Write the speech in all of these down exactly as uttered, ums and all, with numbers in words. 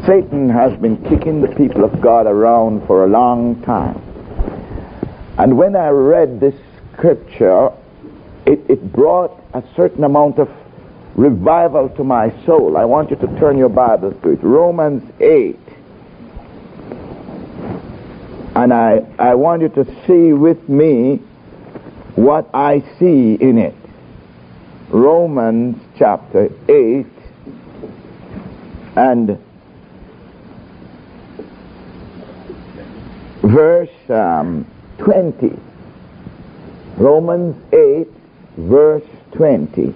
Satan has been kicking the people of God around for a long time. And when I read this scripture, it, it brought a certain amount of revival to my soul. I want you to turn your Bibles to it. Romans eight. And I, I want you to see with me what I see in it. Romans chapter eight and verse um, twenty. Romans eight, verse twenty.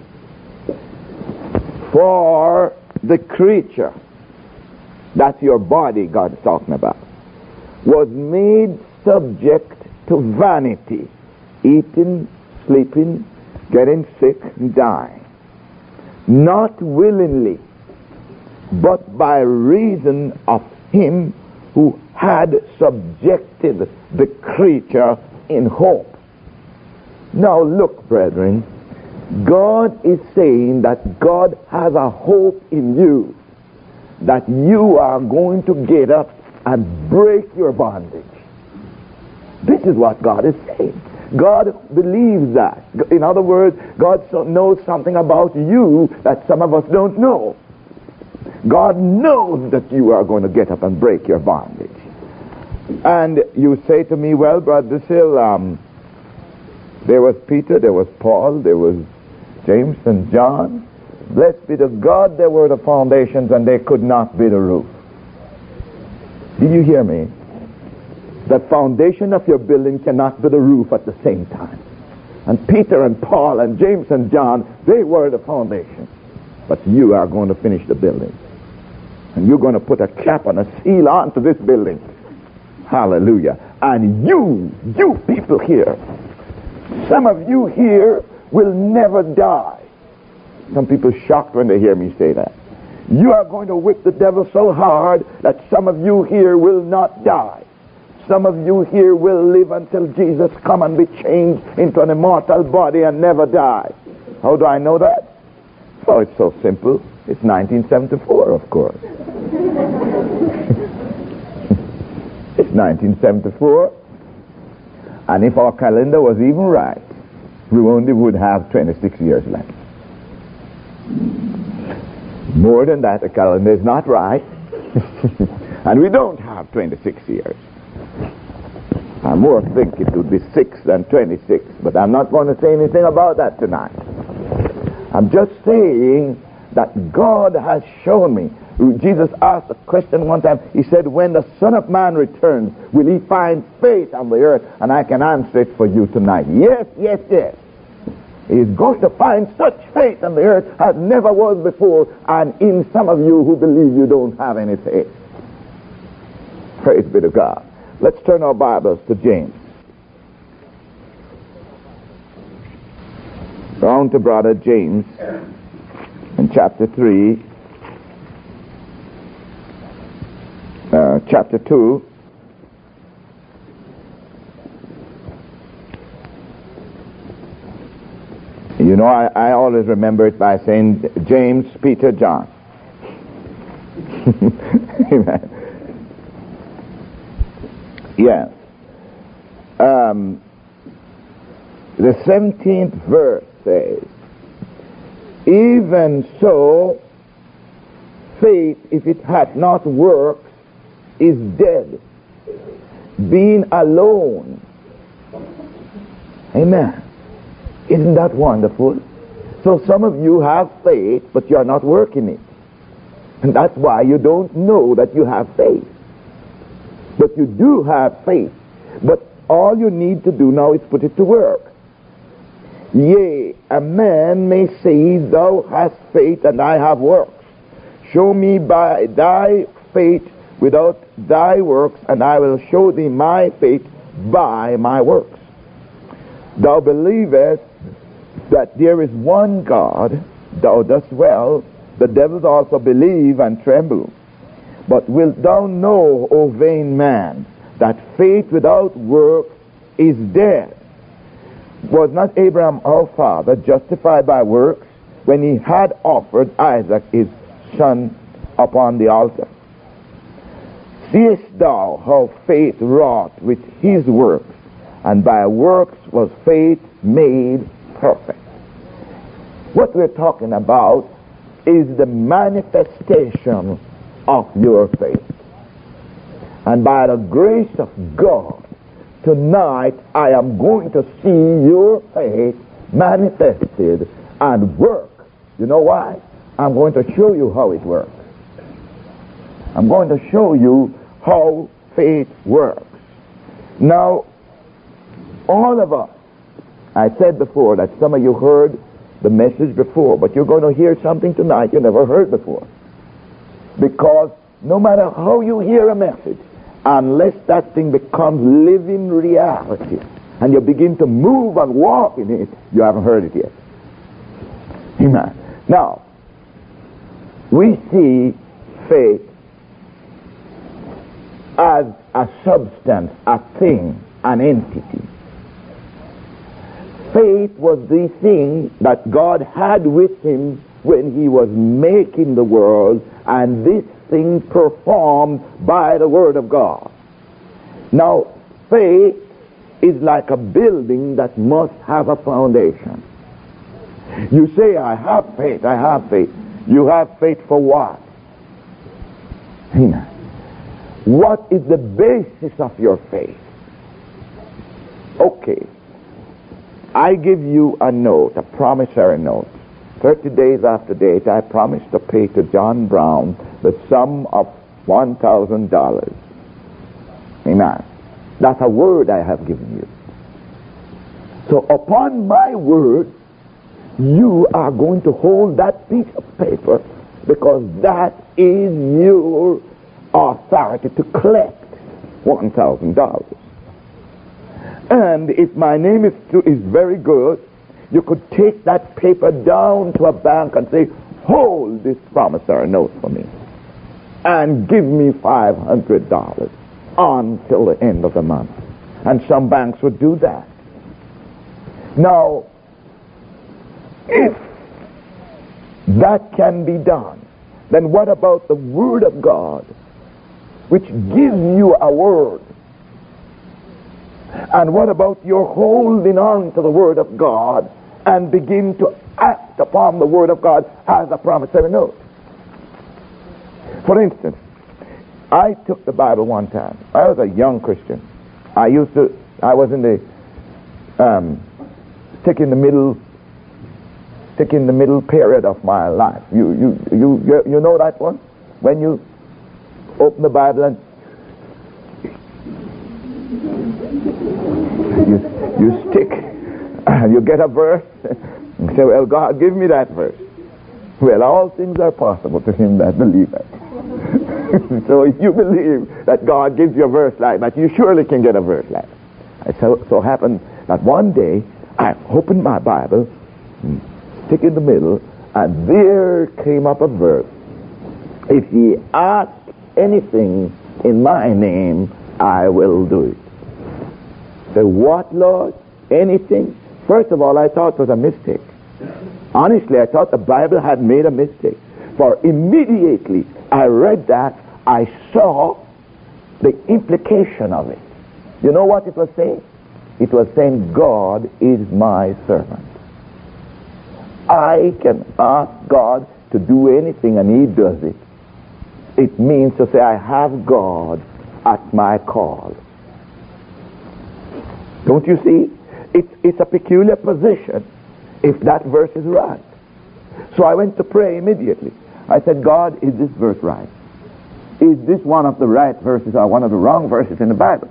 For the creature, that's your body God is talking about, was made subject to vanity, eating, sleeping, getting sick, and dying. Not willingly, but by reason of him who had subjected the creature in hope. Now look, brethren, God is saying that God has a hope in you, that you are going to get up and break your bondage. This is what God is saying. God believes that. In other words, God so knows something about you that some of us don't know. God knows that you are going to get up and break your bondage. And you say to me, well, Brother Sill, um, there was Peter, there was Paul, there was James and John. Blessed be to God, there were the foundations and they could not be the roof. Did you hear me? The foundation of your building cannot be the roof at the same time. And Peter and Paul and James and John, they were the foundation. But you are going to finish the building. And you're going to put a cap and a seal onto this building. Hallelujah. And you, you people here, some of you here will never die. Some people are shocked when they hear me say that. You are going to whip the devil so hard that some of you here will not die. Some of you here will live until Jesus come and be changed into an immortal body and never die. How do I know that? Oh, it's so simple. It's nineteen seventy-four, of course. It's nineteen seventy-four. And if our calendar was even right, we only would have twenty-six years left. More than that, the calendar is not right. And we don't have twenty-six years. I more think it would be six than twenty-six, but I'm not going to say anything about that tonight. I'm just saying that God has shown me. Jesus asked a question one time. He said, when the Son of Man returns, will he find faith on the earth? And I can answer it for you tonight. Yes, yes, yes. He's going to find such faith on the earth as never was before, and in some of you who believe you don't have any faith. Praise be to God. Let's turn our Bibles to James. Down to brother James in chapter three, uh, chapter two. You know, I, I always remember it by saying James, Peter, John. Amen. Yes. Um, the seventeenth verse says, even so, faith, if it hath not works, is dead, being alone. Amen. Isn't that wonderful? So some of you have faith, but you're not working it. And that's why you don't know that you have faith. But you do have faith. But all you need to do now is put it to work. Yea, a man may say, thou hast faith and I have works. Show me by thy faith without thy works, and I will show thee my faith by my works. Thou believest that there is one God, thou dost well. The devils also believe and tremble. But wilt thou know, O vain man, that faith without works is dead? Was not Abraham our father justified by works when he had offered Isaac his son upon the altar? Seest thou how faith wrought with his works, and by works was faith made perfect. What we're talking about is the manifestation of your faith. And by the grace of God, tonight I am going to see your faith manifested and work. You know why? I'm going to show you how it works. I'm going to show you how faith works. Now, all of us, I said before that some of you heard the message before, but you're going to hear something tonight you never heard before. Because no matter how you hear a message, unless that thing becomes living reality and you begin to move and walk in it, you haven't heard it yet. Amen. Now, we see faith as a substance, a thing, an entity. Faith was the thing that God had with him when he was making the world, and this thing performed by the word of God. Now, faith is like a building that must have a foundation. You say, I have faith, I have faith. You have faith for what? What is the basis of your faith? Okay. I give you a note, a promissory note. Thirty days after date, I promise to pay to John Brown the sum of one thousand dollars. Amen. That's a word I have given you. So upon my word, you are going to hold that piece of paper, because that is your authority to collect one thousand dollars. And if my name is, is very good, you could take that paper down to a bank and say, hold this promissory note for me and give me five hundred dollars until the end of the month. And some banks would do that. Now, if that can be done, then what about the Word of God, which gives you a word? And what about your holding on to the Word of God and begin to act upon the Word of God as a promissory note? For instance, I took the Bible one time. I was a young Christian. I used to, I was in the, um, stick in the middle, stick in the middle period of my life. You, you, you, you, you know that one? When you open the Bible and You, you stick, uh, you get a verse, and say, well, God, give me that verse. Well, all things are possible to him that believeth. So if you believe that God gives you a verse like that, you surely can get a verse like that. It so, so happened that one day, I opened my Bible, stick in the middle, and there came up a verse. If ye ask anything in my name, I will do it. Say, what, Lord? Anything? First of all, I thought it was a mistake. Honestly, I thought the Bible had made a mistake. For immediately I read that, I saw the implication of it. You know what it was saying? It was saying, God is my servant. I can ask God to do anything and he does it. It means to say, I have God at my call. Don't you see? It's, it's a peculiar position if that verse is right. So I went to pray immediately. I said, God, is this verse right? Is this one of the right verses or one of the wrong verses in the Bible?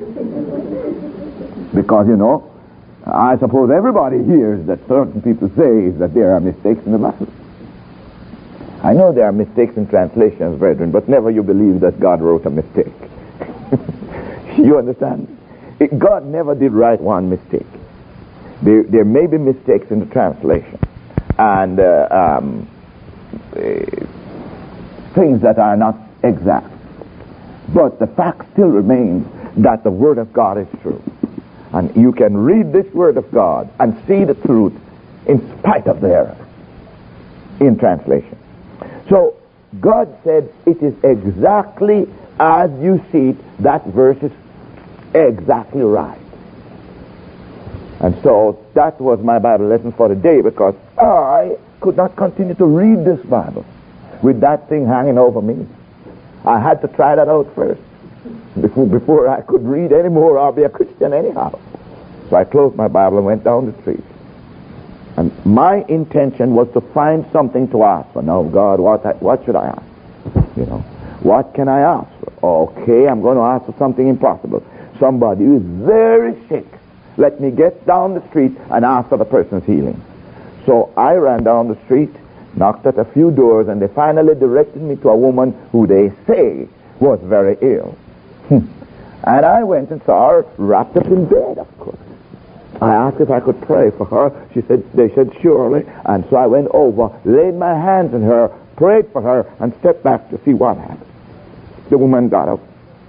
Because, you know, I suppose everybody hears that certain people say that there are mistakes in the Bible. I know there are mistakes in translations, brethren, but never you believe that God wrote a mistake. You understand? It, God never did write one mistake. There, there may be mistakes in the translation and uh, um, uh, things that are not exact. But the fact still remains that the Word of God is true. And you can read this Word of God and see the truth in spite of the error in translation. So God said, it is exactly as you see it. That verse is exactly right. And so that was my Bible lesson for the day, because I could not continue to read this Bible with that thing hanging over me. I had to try that out first before, before I could read anymore or be a Christian anyhow. So I closed my Bible and went down the street. And my intention was to find something to ask for. Now, God, what, I, what should I ask? You know, what can I ask for? Okay, I'm going to ask for something impossible. Somebody who is very sick. Let me get down the street and ask for the person's healing. So I ran down the street, knocked at a few doors, and they finally directed me to a woman who they say was very ill. And I went and saw her wrapped up in bed, of course. I asked if I could pray for her. She said, they said, surely. And so I went over, laid my hands on her, prayed for her, and stepped back to see what happened. The woman got up.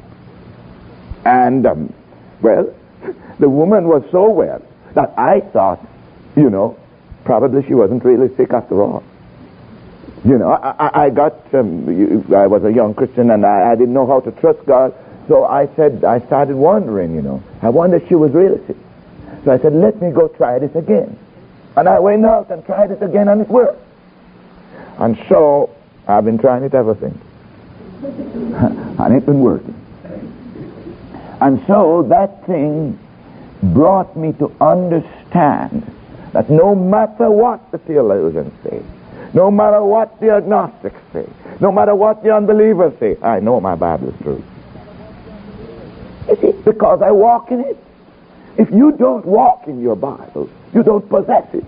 And, um, well, the woman was so well that I thought, you know, probably she wasn't really sick after all. You know, I, I, I got, um, I was a young Christian and I, I didn't know how to trust God. So I said, I started wondering, you know, I wonder if she was really sick. So I said, let me go try this again. And I went out and tried it again, and it worked. And so I've been trying it ever since. And it's been working. And so that thing brought me to understand that no matter what the theologians say, no matter what the agnostics say, no matter what the unbelievers say, I know my Bible is true. You see, because I walk in it. If you don't walk in your Bible, you don't possess it.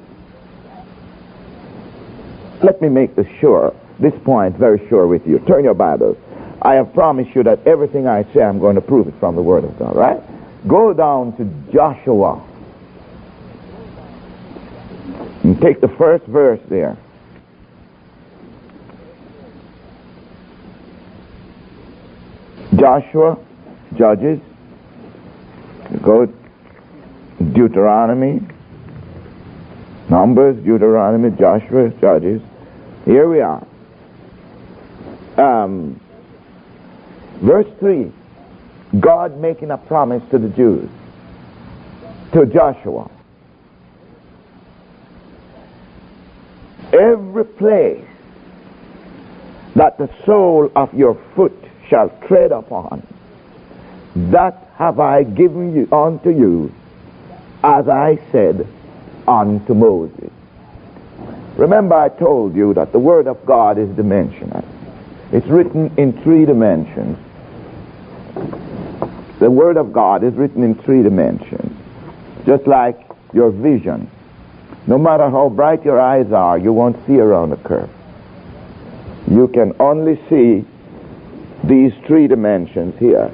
Let me make this sure, this point very sure with you. Turn your Bibles. I have promised you that everything I say, I'm going to prove it from the Word of God, right? Go down to Joshua and take the first verse there. Joshua, Judges, go Deuteronomy, Numbers, Deuteronomy, Joshua, Judges. Here we are. Um, verse three. God making a promise to the Jews, to Joshua. Every place that the sole of your foot shall tread upon, that have I given you unto you, as I said unto Moses. Remember, I told you that the Word of God is dimensional. It's written in three dimensions. The Word of God is written in three dimensions. Just like your vision. No matter how bright your eyes are, you won't see around a curve. You can only see these three dimensions here.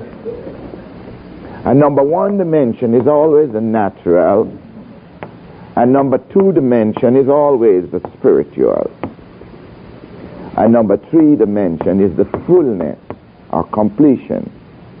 And number one dimension is always the natural. And number two dimension is always the spiritual. And number three dimension is the fullness or completion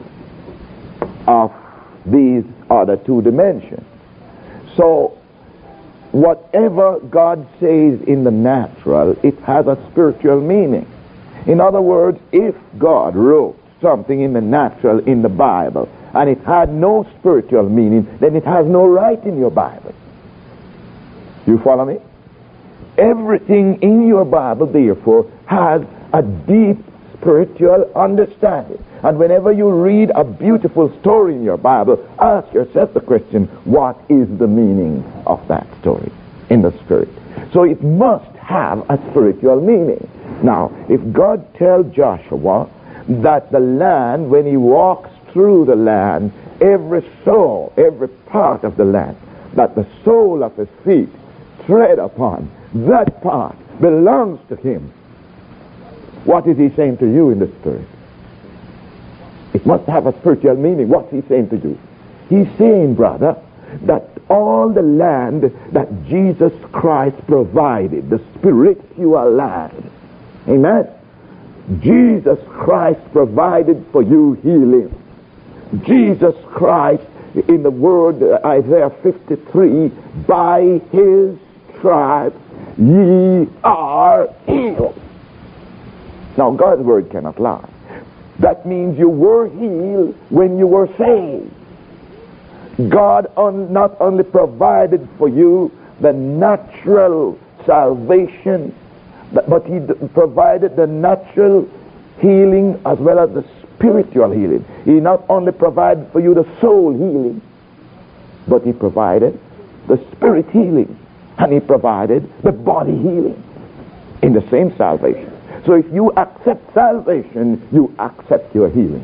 of these other two dimensions. So whatever God says in the natural, it has a spiritual meaning. In other words, if God wrote something in the natural in the Bible and it had no spiritual meaning, then it has no right in your Bible. You follow me? Everything in your Bible, therefore, has a deep spiritual understanding. And whenever you read a beautiful story in your Bible, ask yourself the question, what is the meaning of that story in the Spirit? So it must have a spiritual meaning. Now, if God tells Joshua that the land, when he walks through the land, every soul, every part of the land, that the sole of his feet tread upon, that part belongs to him. What is he saying to you in the Spirit? It must have a spiritual meaning. What's he saying to you? He's saying, brother, that all the land that Jesus Christ provided, the spiritual land, amen? Jesus Christ provided for you healing. Jesus Christ, in the word Isaiah fifty-three, by his stripes ye are healed. Now, God's word cannot lie. That means you were healed when you were saved. God un- not only provided for you the natural salvation, but He d- provided the natural healing as well as the spiritual healing. He not only provided for you the soul healing, but He provided the spirit healing, and He provided the body healing in the same salvation. So if you accept salvation, you accept your healing.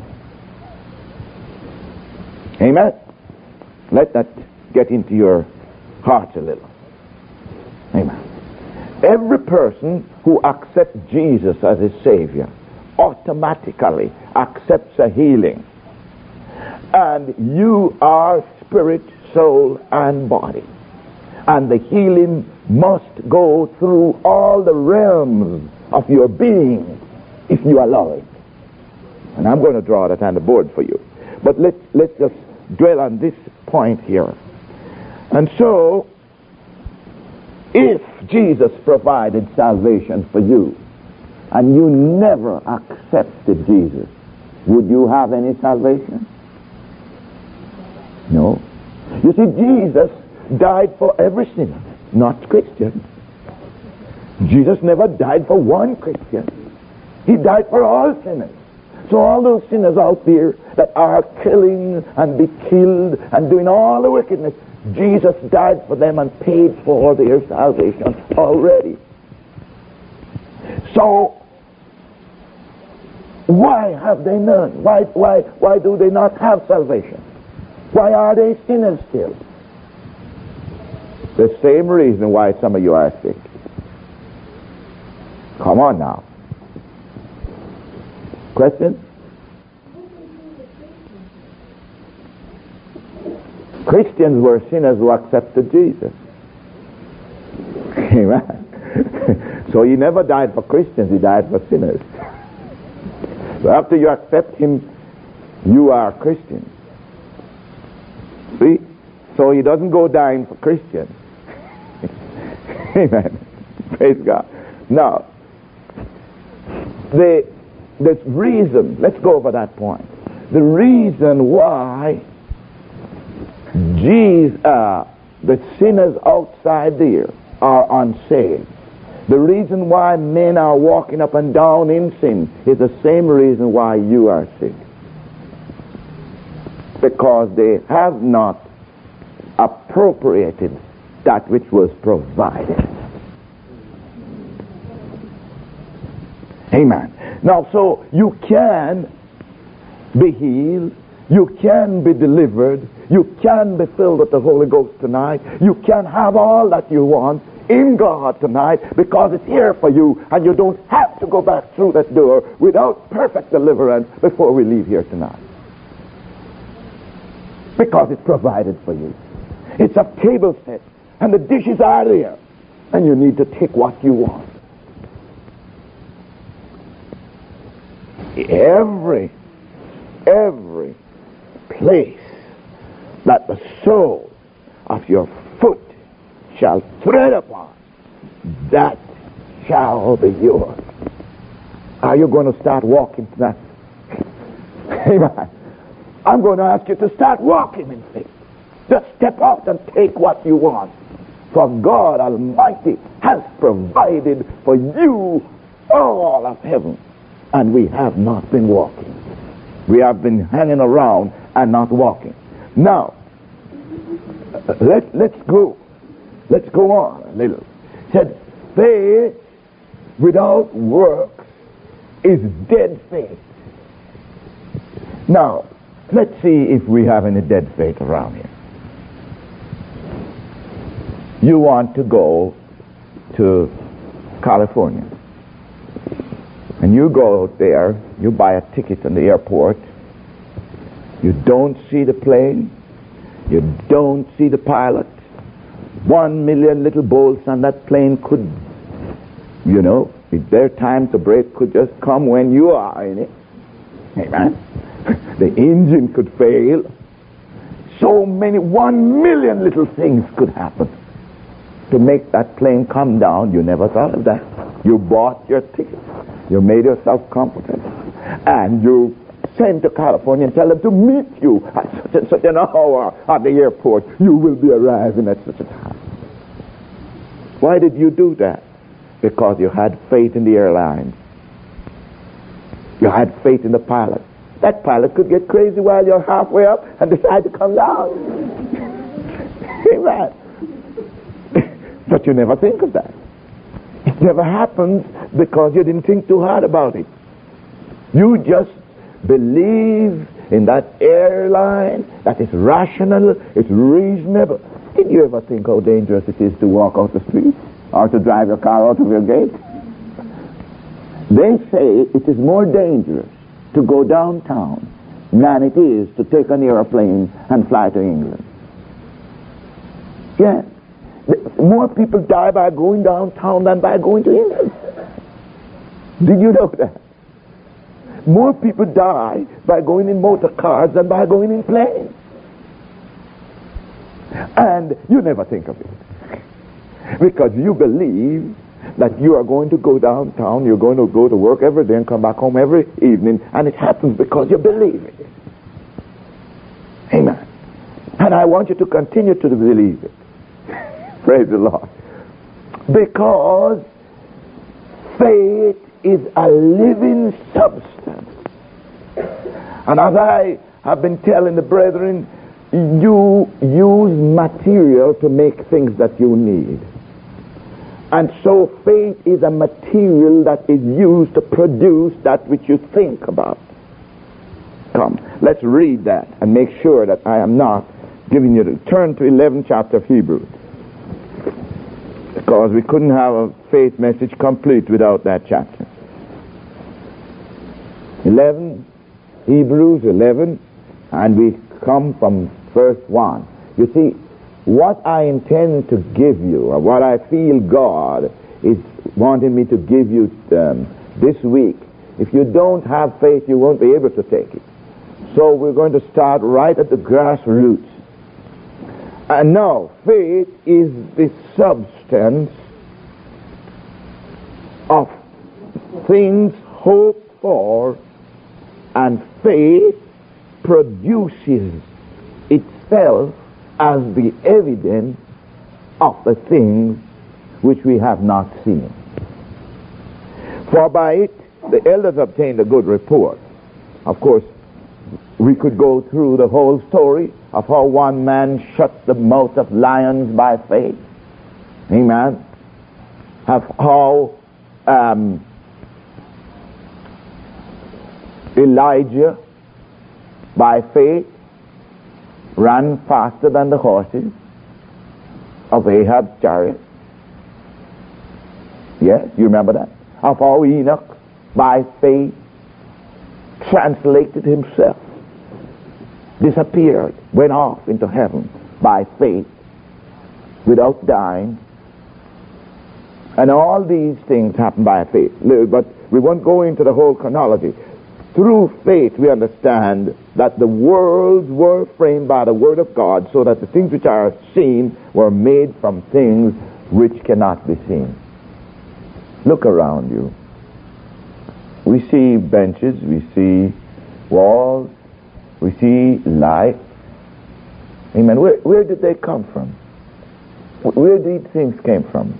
Amen? Let that get into your heart a little. Amen. Every person who accepts Jesus as his Savior automatically accepts a healing. And you are spirit, soul, and body. And the healing must go through all the realms of your being if you allow it. And I'm going to draw that on the board for you. But let's, let's just dwell on this point here. And so, if Jesus provided salvation for you, and you never accepted Jesus, would you have any salvation? No. You see, Jesus died for every sinner, not Christians. Jesus never died for one Christian. He died for all sinners. So all those sinners out there that are killing and be killed and doing all the wickedness, Jesus died for them and paid for their salvation already. So why have they none? Why, why, why do they not have salvation? Why are they sinners still? The same reason why some of you are sick. Come on now. Question? Christians were sinners who accepted Jesus. Amen. So He never died for Christians, He died for sinners. So after you accept Him, you are a Christian. See? So He doesn't go dying for Christians. Amen. Praise God. Now, the, the reason, let's go over that point. The reason why Jesus, uh, the sinners outside there are unsaved, the reason why men are walking up and down in sin is the same reason why you are sick. Because they have not appropriated that which was provided. Amen. Now, so you can be healed, you can be delivered, you can be filled with the Holy Ghost tonight, you can have all that you want in God tonight because it's here for you, and you don't have to go back through that door without perfect deliverance before we leave here tonight. Because it's provided for you. It's a table set, and the dishes are there, and you need to take what you want. Every, every place that the sole of your foot shall tread upon, that shall be yours. Are you going to start walking tonight? Amen. I'm going to ask you to start walking in faith. Just step out and take what you want. For God Almighty has provided for you all of heaven. And we have not been walking. We have been hanging around and not walking. Now, let, let's go. Let's go on a little. It said, faith without works is dead faith. Now, let's see if we have any dead faith around here. You want to go to California. And you go there, you buy a ticket in the airport, you don't see the plane, you don't see the pilot. One million little bolts on that plane could, you know, if their time to break could just come when you are in it. Amen. The engine could fail. So many, one million little things could happen to make that plane come down. You never thought of that. You bought your ticket. You made yourself competent. And you send to California and tell them to meet you at such and such an hour at the airport. You will be arriving at such a time. Why did you do that? Because you had faith in the airline. You had faith in the pilot. That pilot could get crazy while you're halfway up and decide to come down. Amen. But you never think of that. It never happens because you didn't think too hard about it. You just believe in that airline that is rational, it's reasonable. Did you ever think how dangerous it is to walk out the street or to drive your car out of your gate? They say it is more dangerous to go downtown than it is to take an airplane and fly to England. Yes. More people die by going downtown than by going to England. Did you know that? More people die by going in motor cars than by going in planes. And you never think of it. Because you believe that you are going to go downtown, you're going to go to work every day and come back home every evening, and it happens because you believe it. Amen. And I want you to continue to believe it. Praise the Lord. Because faith is a living substance. And as I have been telling the brethren, you use material to make things that you need. And so faith is a material that is used to produce that which you think about. Come, let's read that and make sure that I am not giving you the turn to eleventh chapter of Hebrews. Because we couldn't have a faith message complete without that chapter. eleven, Hebrews eleven, and we come from verse one. You see, what I intend to give you, or what I feel God is wanting me to give you um, this week, if you don't have faith, you won't be able to take it. So we're going to start right at the grassroots. And now, faith is the substance of things hoped for, and faith produces itself as the evidence of the things which we have not seen. For by it the elders obtained a good report. Of course, we could go through the whole story of how one man shut the mouth of lions by faith. Amen. Of how um, Elijah, by faith, ran faster than the horses of Ahab's chariot. Yes, you remember that? Of how Enoch, by faith, translated himself, disappeared, went off into heaven by faith, without dying. And all these things happened by faith. But we won't go into the whole chronology. Through faith we understand that the worlds were framed by the word of God, so that the things which are seen were made from things which cannot be seen. Look around you. We see benches, we see walls, we see light. Amen. Where, where did they come from? Where did these things came from?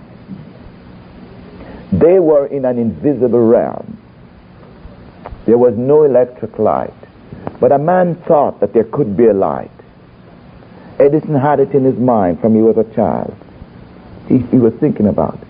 They were in an invisible realm. There was no electric light. But a man thought that there could be a light. Edison had it in his mind from he was a child. He, he was thinking about it.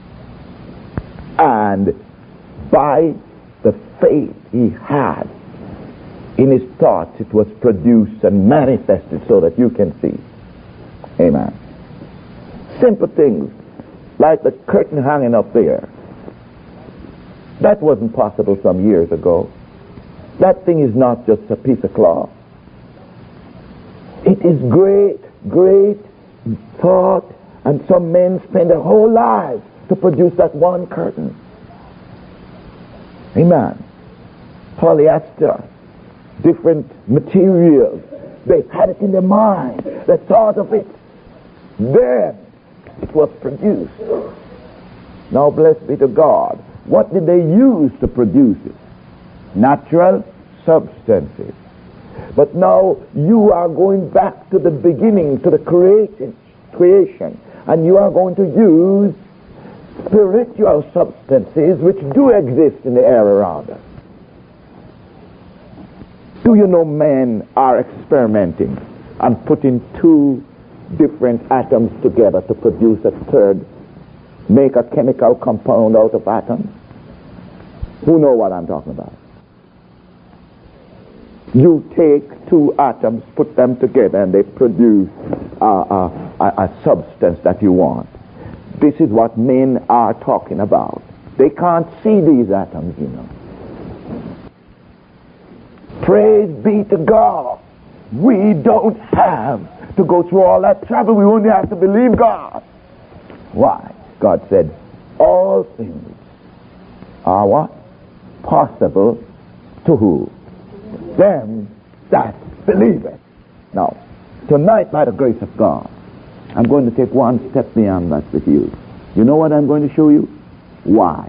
And by the faith he had in his thoughts, it was produced and manifested so that you can see. Amen. Simple things like the curtain hanging up there. That wasn't possible some years ago. That thing is not just a piece of cloth. It is great, great thought, and some men spend their whole lives to produce that one curtain. Amen. Polyester, different materials. They had it in their mind. They thought of it. Then it was produced. Now, blessed be to God, what did they use to produce it? Natural substances. But now you are going back to the beginning, to the creation, creation, and you are going to use spiritual substances which do exist in the air around us. Do you know men are experimenting and putting two different atoms together to produce a third, make a chemical compound out of atoms? Who know what I'm talking about? You take two atoms, put them together, and they produce a, a, a, a substance that you want. This is what men are talking about. They can't see these atoms, you know. Praise be to God. We don't have to go through all that trouble. We only have to believe God. Why? God said, all things are what? Possible to who? Them that believe it. Now, tonight, by the grace of God, I'm going to take one step beyond that with you. You know what I'm going to show you? Why?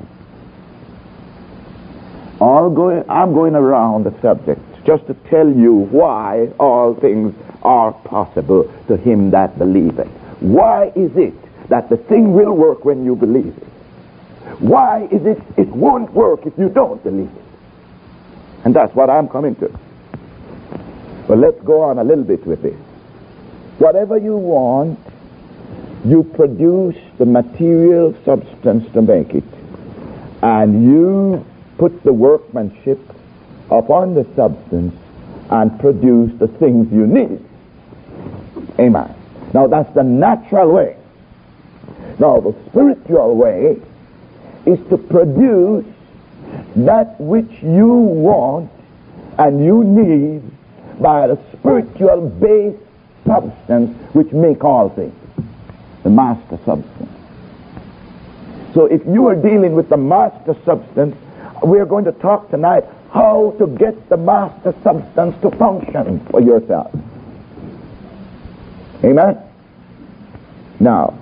All going, I'm going around the subject just to tell you why all things are possible to him that believeth. Why is it that the thing will work when you believe it? Why is it it won't work if you don't believe it? And that's what I'm coming to. But let's go on a little bit with this. Whatever you want, you produce the material substance to make it. And you put the workmanship upon the substance and produce the things you need. Amen. Now that's the natural way. Now the spiritual way is to produce that which you want and you need by the spiritual base substance which make all things, the master substance. So if you are dealing with the master substance, we're going to talk tonight how to get the master substance to function for yourself. Amen? Now,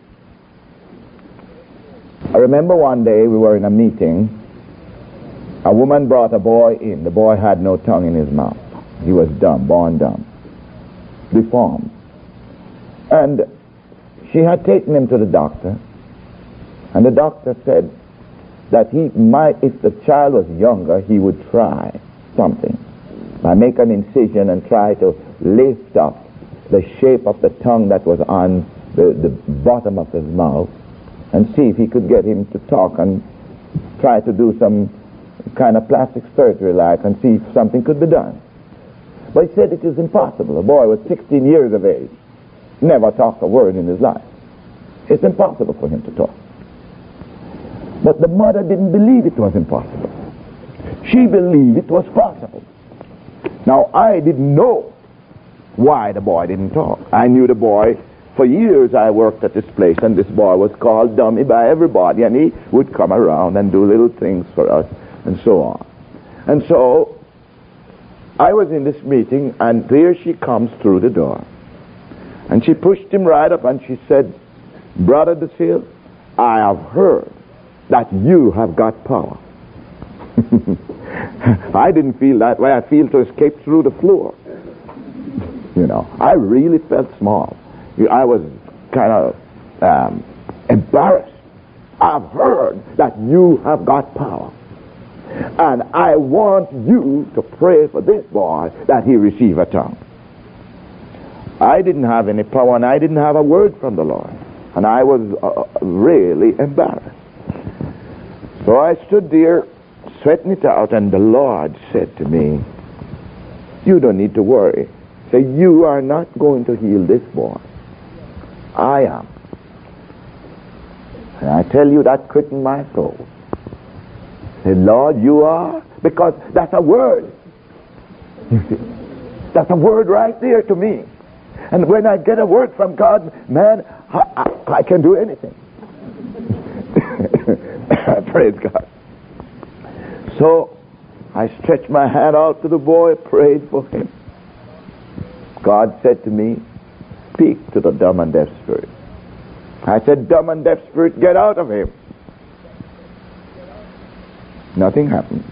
I remember one day we were in a meeting. A woman brought a boy in. The boy had no tongue in his mouth. He was dumb, born dumb, deformed. And she had taken him to the doctor, and the doctor said that he might, if the child was younger, he would try something. I make an incision and try to lift up the shape of the tongue that was on the, the bottom of his mouth and see if he could get him to talk and try to do some kind of plastic surgery like and see if something could be done. But he said it is impossible. The boy was sixteen years of age, never talked a word in his life. It's impossible for him to talk. But the mother didn't believe it was impossible. She believed it was possible. Now, I didn't know why the boy didn't talk. I knew the boy. For years I worked at this place, and this boy was called dummy by everybody, and he would come around and do little things for us, and so on. And so, I was in this meeting, and there she comes through the door. And she pushed him right up, and she said, Brother DeSille, I have heard that you have got power. I didn't feel that way. I feel to escape through the floor. You know, I really felt small. I was kind of um, embarrassed. I've heard that you have got power. And I want you to pray for this boy that he receive a tongue. I didn't have any power, and I didn't have a word from the Lord. And I was uh, really embarrassed. So I stood there, sweating it out, and the Lord said to me, you don't need to worry. Say, you are not going to heal this boy. I am. And I tell you, that quickened my soul. Say, Lord, you are? Because that's a word. You see? That's a word right there to me. And when I get a word from God, man, I, I, I can do anything. Praise God. So I stretched my hand out to the boy, prayed for him. God said to me, speak to the dumb and deaf spirit. I said, dumb and deaf spirit, get out of him. Nothing happened.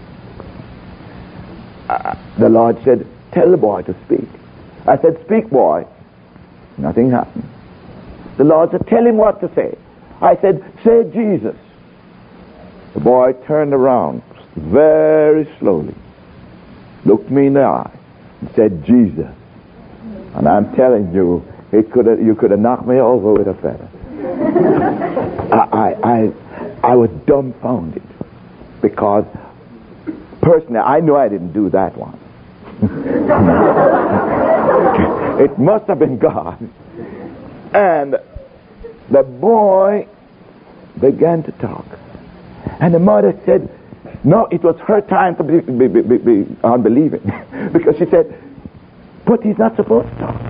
Uh, the Lord said, tell the boy to speak. I said, speak, boy. Nothing happened. The Lord said, tell him what to say. I said, say Jesus. The boy turned around very slowly, looked me in the eye, and said, Jesus. And I'm telling you, it could have, you could have knocked me over with a feather. I, I, I, I was dumbfounded, because personally, I knew I didn't do that one. It must have been God. And the boy began to talk. And the mother said, no, it was her time to be, be, be, be, be unbelieving. Because she said, but he's not supposed to talk.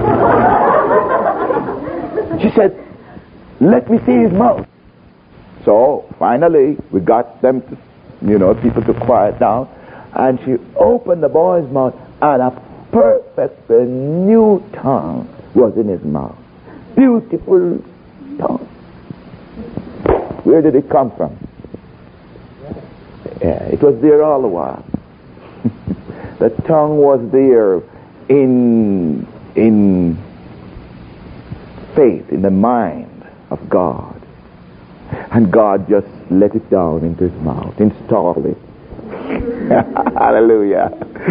She said, let me see his mouth. So finally, we got them to, you know, people to quiet down. And she opened the boy's mouth, and a perfect new tongue was in his mouth. Beautiful tongue. Where did it come from? Yeah, it was there all the while. The tongue was there in in faith, in the mind of God. And God just let it down into his mouth, installed it. Hallelujah.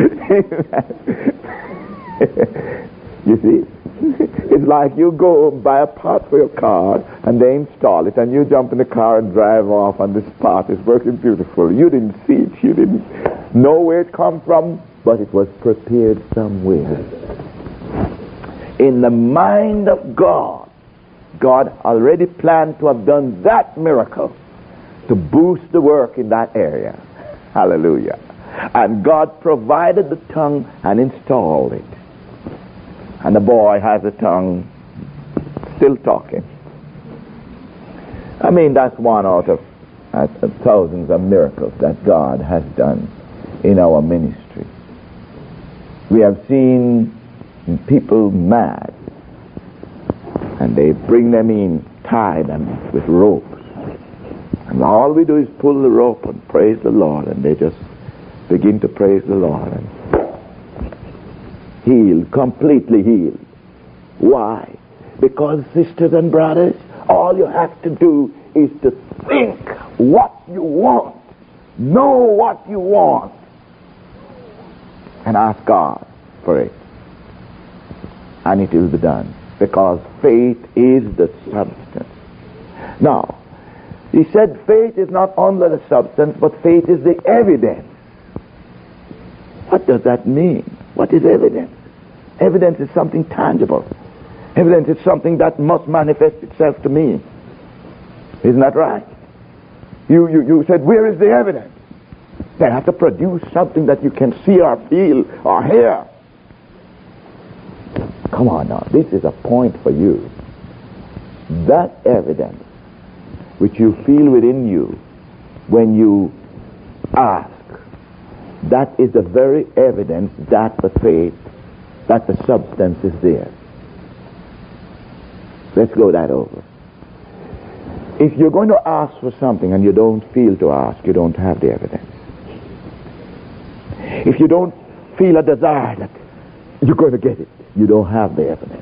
You see? It's like you go buy a part for your car and they install it, and you jump in the car and drive off, and this part is working beautiful. You didn't see it, you didn't know where it come from, but it was prepared somewhere. In the mind of God, God already planned to have done that miracle to boost the work in that area. Hallelujah. And God provided the tongue and installed it. And the boy has a tongue still talking. I mean, that's one out of uh, thousands of miracles that God has done in our ministry. We have seen people mad, and they bring them in, tie them with ropes. And all we do is pull the rope and praise the Lord, and they just begin to praise the Lord and healed, completely healed. Why? Because, sisters and brothers, all you have to do is to think what you want, know what you want, and ask God for it. And it will be done, because faith is the substance. Now, he said faith is not only the substance, but faith is the evidence. What does that mean? What is evidence? Evidence is something tangible. Evidence is something that must manifest itself to me. Isn't that right? You, you, you said, where is the evidence? They have to produce something that you can see or feel or hear. Come on now, this is a point for you. That evidence which you feel within you when you ask, that is the very evidence that the faith, that the substance is there. Let's go that over. If you're going to ask for something and you don't feel to ask, you don't have the evidence. If you don't feel a desire that you're going to get it, you don't have the evidence.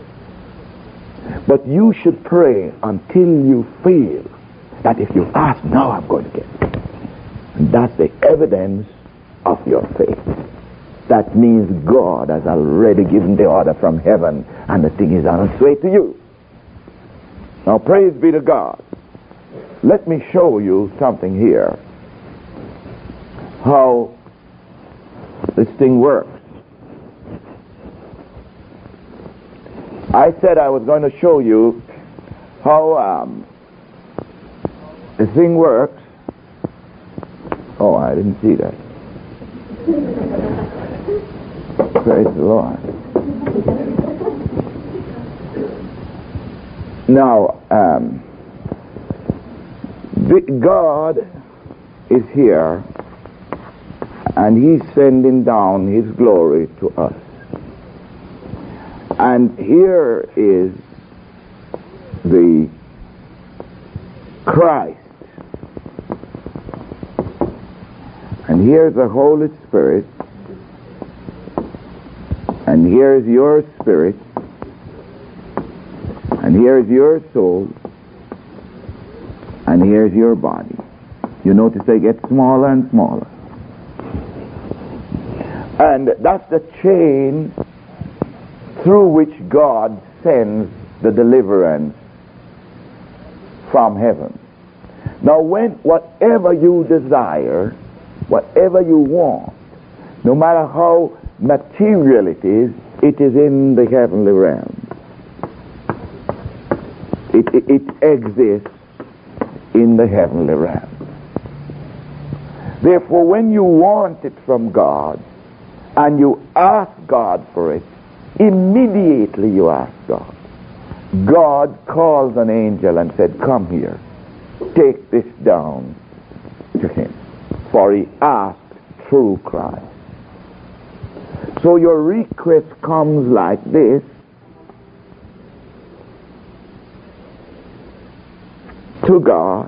But you should pray until you feel that if you ask, now I'm going to get it. And that's the evidence of your faith. That means God has already given the order from heaven, and the thing is on its way to you. Now, praise be to God. Let me show you something here. How this thing works. I said I was going to show you how um, the thing works. Oh, I didn't see that. Praise the Lord. Now, um, God is here, and He's sending down His glory to us. And here is the Christ And here's the Holy Spirit. And here's your spirit. And here's your soul. And here's your body. You notice they get smaller and smaller. And that's the chain through which God sends the deliverance from heaven. Now, when whatever you desire, whatever you want, no matter how material it is, it is in the heavenly realm. It, it, it exists in the heavenly realm. Therefore, when you want it from God and you ask God for it, immediately you ask God. God calls an angel and said, "Come here, take this down to him, for he asked through Christ." So your request comes like this. To God,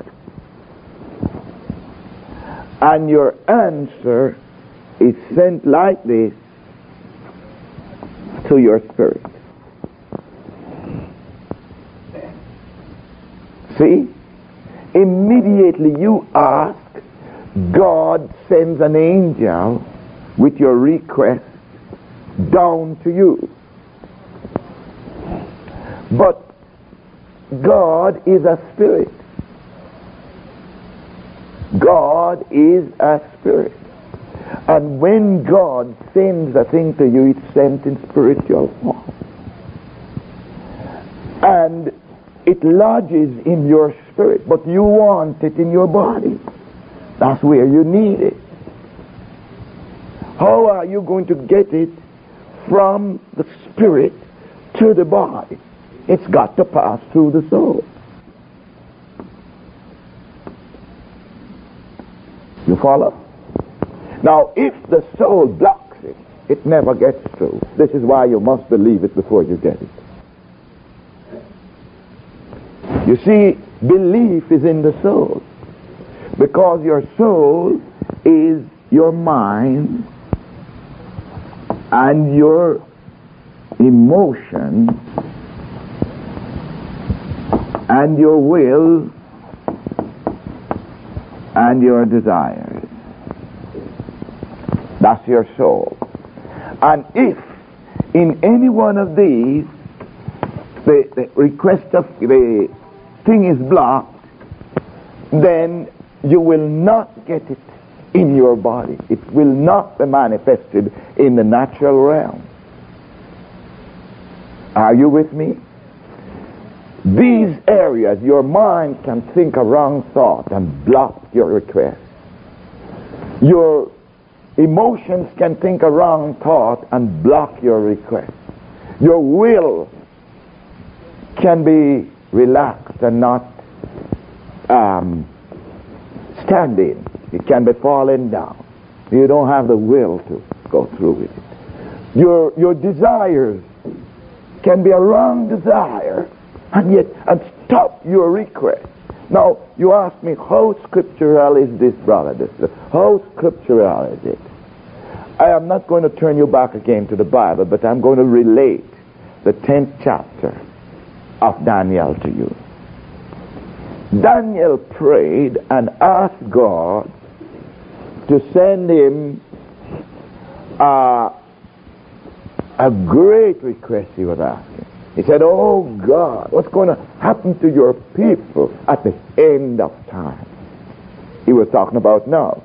and your answer is sent like this to your spirit. See? Immediately you ask, God sends an angel with your request down to you. But God is a spirit. God is a spirit. And when God sends a thing to you, it's sent in spiritual form. And it lodges in your spirit, but you want it in your body. That's where you need it. How are you going to get it from the spirit to the body? It's got to pass through the soul. You follow? Now, if the soul blocks it, it never gets through. This is why you must believe it before you get it. You see, belief is in the soul. Because your soul is your mind and your emotion and your will and your desires. That's your soul. And if in any one of these the, the request of the thing is blocked, then you will not get it in your body. It will not be manifested in the natural realm. Are you with me? These areas, your mind can think a wrong thought and block your request. Your emotions can think a wrong thought and block your request. Your will can be relaxed and not um, standing. It can be falling down. You don't have the will to go through with it. Your your desires can be a wrong desire and yet and stop your request. Now, you ask me, how scriptural is this, brother? This, how scriptural is it? I am not going to turn you back again to the Bible, but I'm going to relate the tenth chapter of Daniel to you. Daniel prayed and asked God to send him uh, a great request he was asking. He said, "Oh God, what's going to happen to your people at the end of time?" He was talking about now.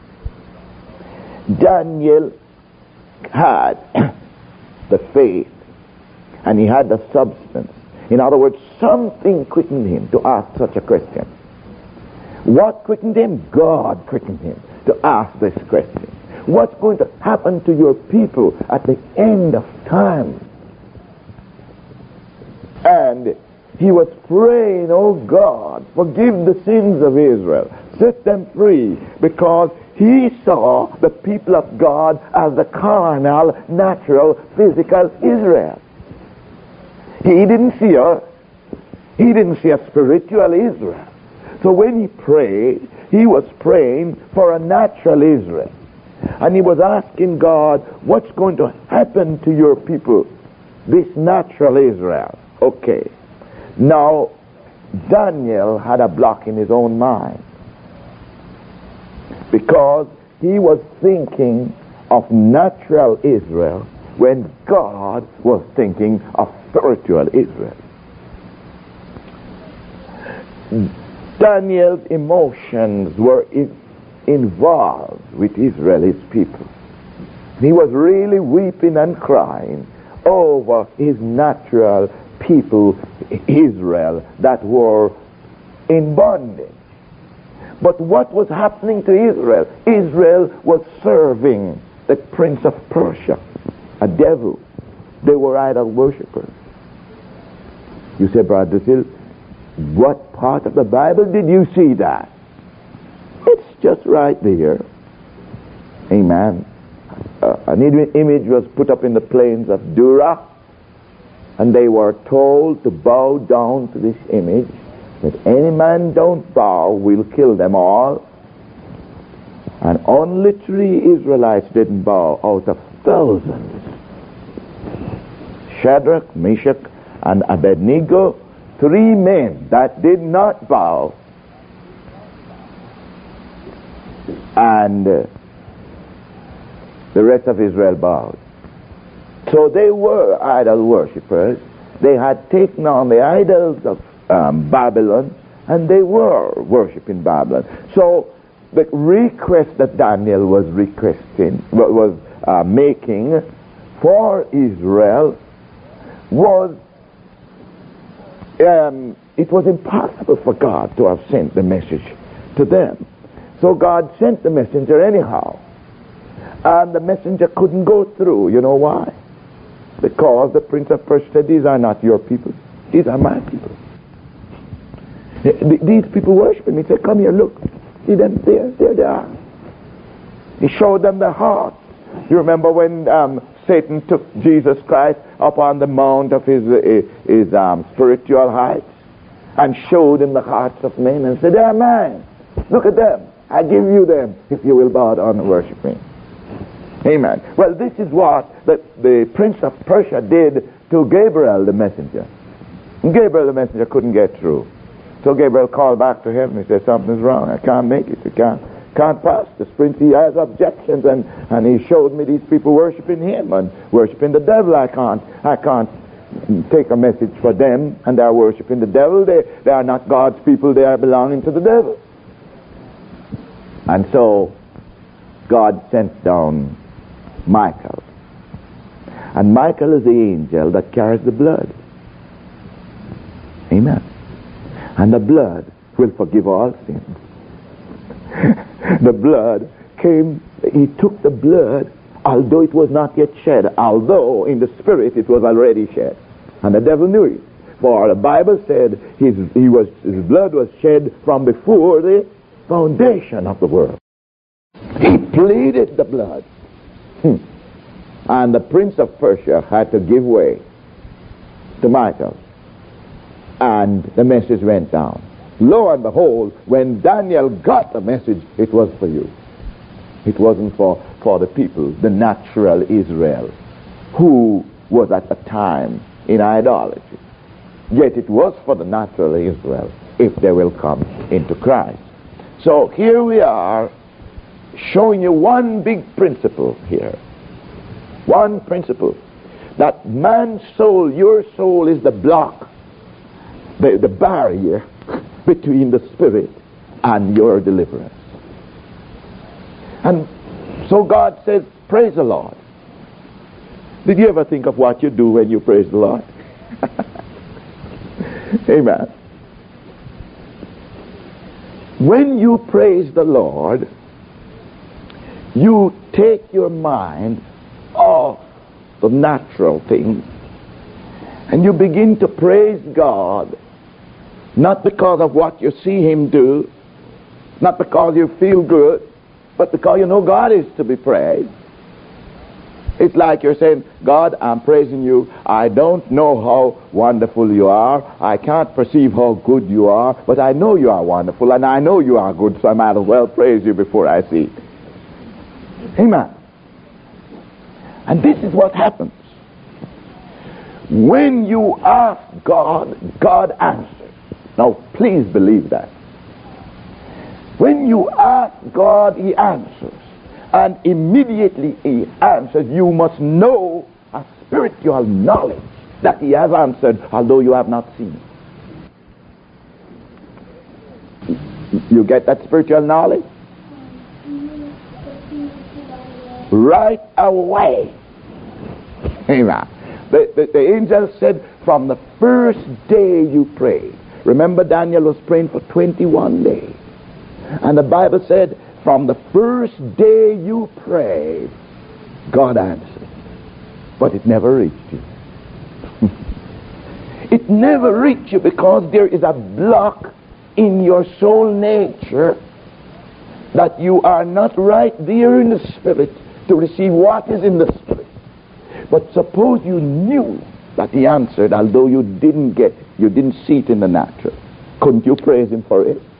Daniel had the faith and he had the substance. In other words, something quickened him to ask such a question. What quickened him? God quickened him to ask this question. What's going to happen to your people at the end of time? And he was praying, "Oh God, forgive the sins of Israel. Set them free," because he saw the people of God as the carnal, natural, physical Israel. He didn't see a, he didn't see a spiritual Israel. So when he prayed, he was praying for a natural Israel. And he was asking God, what's going to happen to your people, this natural Israel? Okay. Now, Daniel had a block in his own mind, because he was thinking of natural Israel when God was thinking of spiritual Israel. Daniel's emotions were in, involved with Israel's people. He was really weeping and crying over his natural people, Israel, that were in bondage. But what was happening to Israel? Israel was serving the prince of Persia, a devil. They were idol worshippers. You say, Brother Sil, what part of the Bible did you see that? It's just right there. Amen. Uh, an image was put up in the plains of Dura, and they were told to bow down to this image. If any man don't bow, we'll kill them all. And only three Israelites didn't bow out of thousands. Shadrach, Meshach, and Abednego, three men that did not bow. And uh, the rest of Israel bowed. So they were idol worshippers. They had taken on the idols of um, Babylon, and they were worshiping Babylon. So the request that Daniel was requesting, was uh, making for Israel, was um, it was impossible for God to have sent the message to them. So God sent the messenger anyhow. And the messenger couldn't go through. You know why? Because the prince of Persia said, these are not your people. These are my people. These people worship me. He said, come here, look. See them there? There they are. He showed them the heart. You remember when um, Satan took Jesus Christ up on the mount of his, uh, his um, spiritual heights and showed him the hearts of men and said, they are mine. Look at them. I give you them if you will bow down and worship me. Amen. Well, this is what the, the prince of Persia did to Gabriel the messenger. And Gabriel the messenger couldn't get through. So Gabriel called back to heaven. He said, something's wrong. I can't make it. I can't, can't pass. This prince, he has objections, and, and he showed me these people worshiping him and worshiping the devil. I can't, I can't take a message for them, and they are worshiping the devil. They, they are not God's people. They are belonging to the devil. And so God sent down Michael. And Michael is the angel that carries the blood. Amen. And the blood will forgive all sins. The blood came, he took the blood, although it was not yet shed, although in the spirit it was already shed. And the devil knew it. For the Bible said his, he was, his blood was shed from before the foundation of the world. He pleaded the blood. Hmm. And the prince of Persia had to give way to Michael. And the message went down. Lo and behold, when Daniel got the message, it was for you. It wasn't for, for the people, the natural Israel, who was at the time in idolatry. Yet it was for the natural Israel, if they will come into Christ. So here we are, showing you one big principle here. One principle. That man's soul, your soul, is the block, the, the barrier between the spirit and your deliverance. And so God says, praise the Lord. Did you ever think of what you do when you praise the Lord? Amen. When you praise the Lord, you take your mind off the natural things and you begin to praise God, not because of what you see him do, not because you feel good, but because you know God is to be praised. It's like you're saying, God, I'm praising you. I don't know how wonderful you are. I can't perceive how good you are, but I know you are wonderful, and I know you are good, so I might as well praise you before I see it. Amen. And this is what happens. When you ask God, God answers. Now, please believe that. When you ask God, He answers. And immediately He answers. You must know a spiritual knowledge that He has answered, although you have not seen it. You get that spiritual knowledge? Right away. Amen. The, the, the angel said, from the first day you prayed. Remember, Daniel was praying for twenty-one days. And the Bible said, from the first day you prayed, God answered. But it never reached you. It never reached you because there is a block in your soul nature that you are not right there in the Spirit to receive what is in the Spirit. But suppose you knew that He answered, although you didn't get it, you didn't see it in the natural. Couldn't you praise Him for it?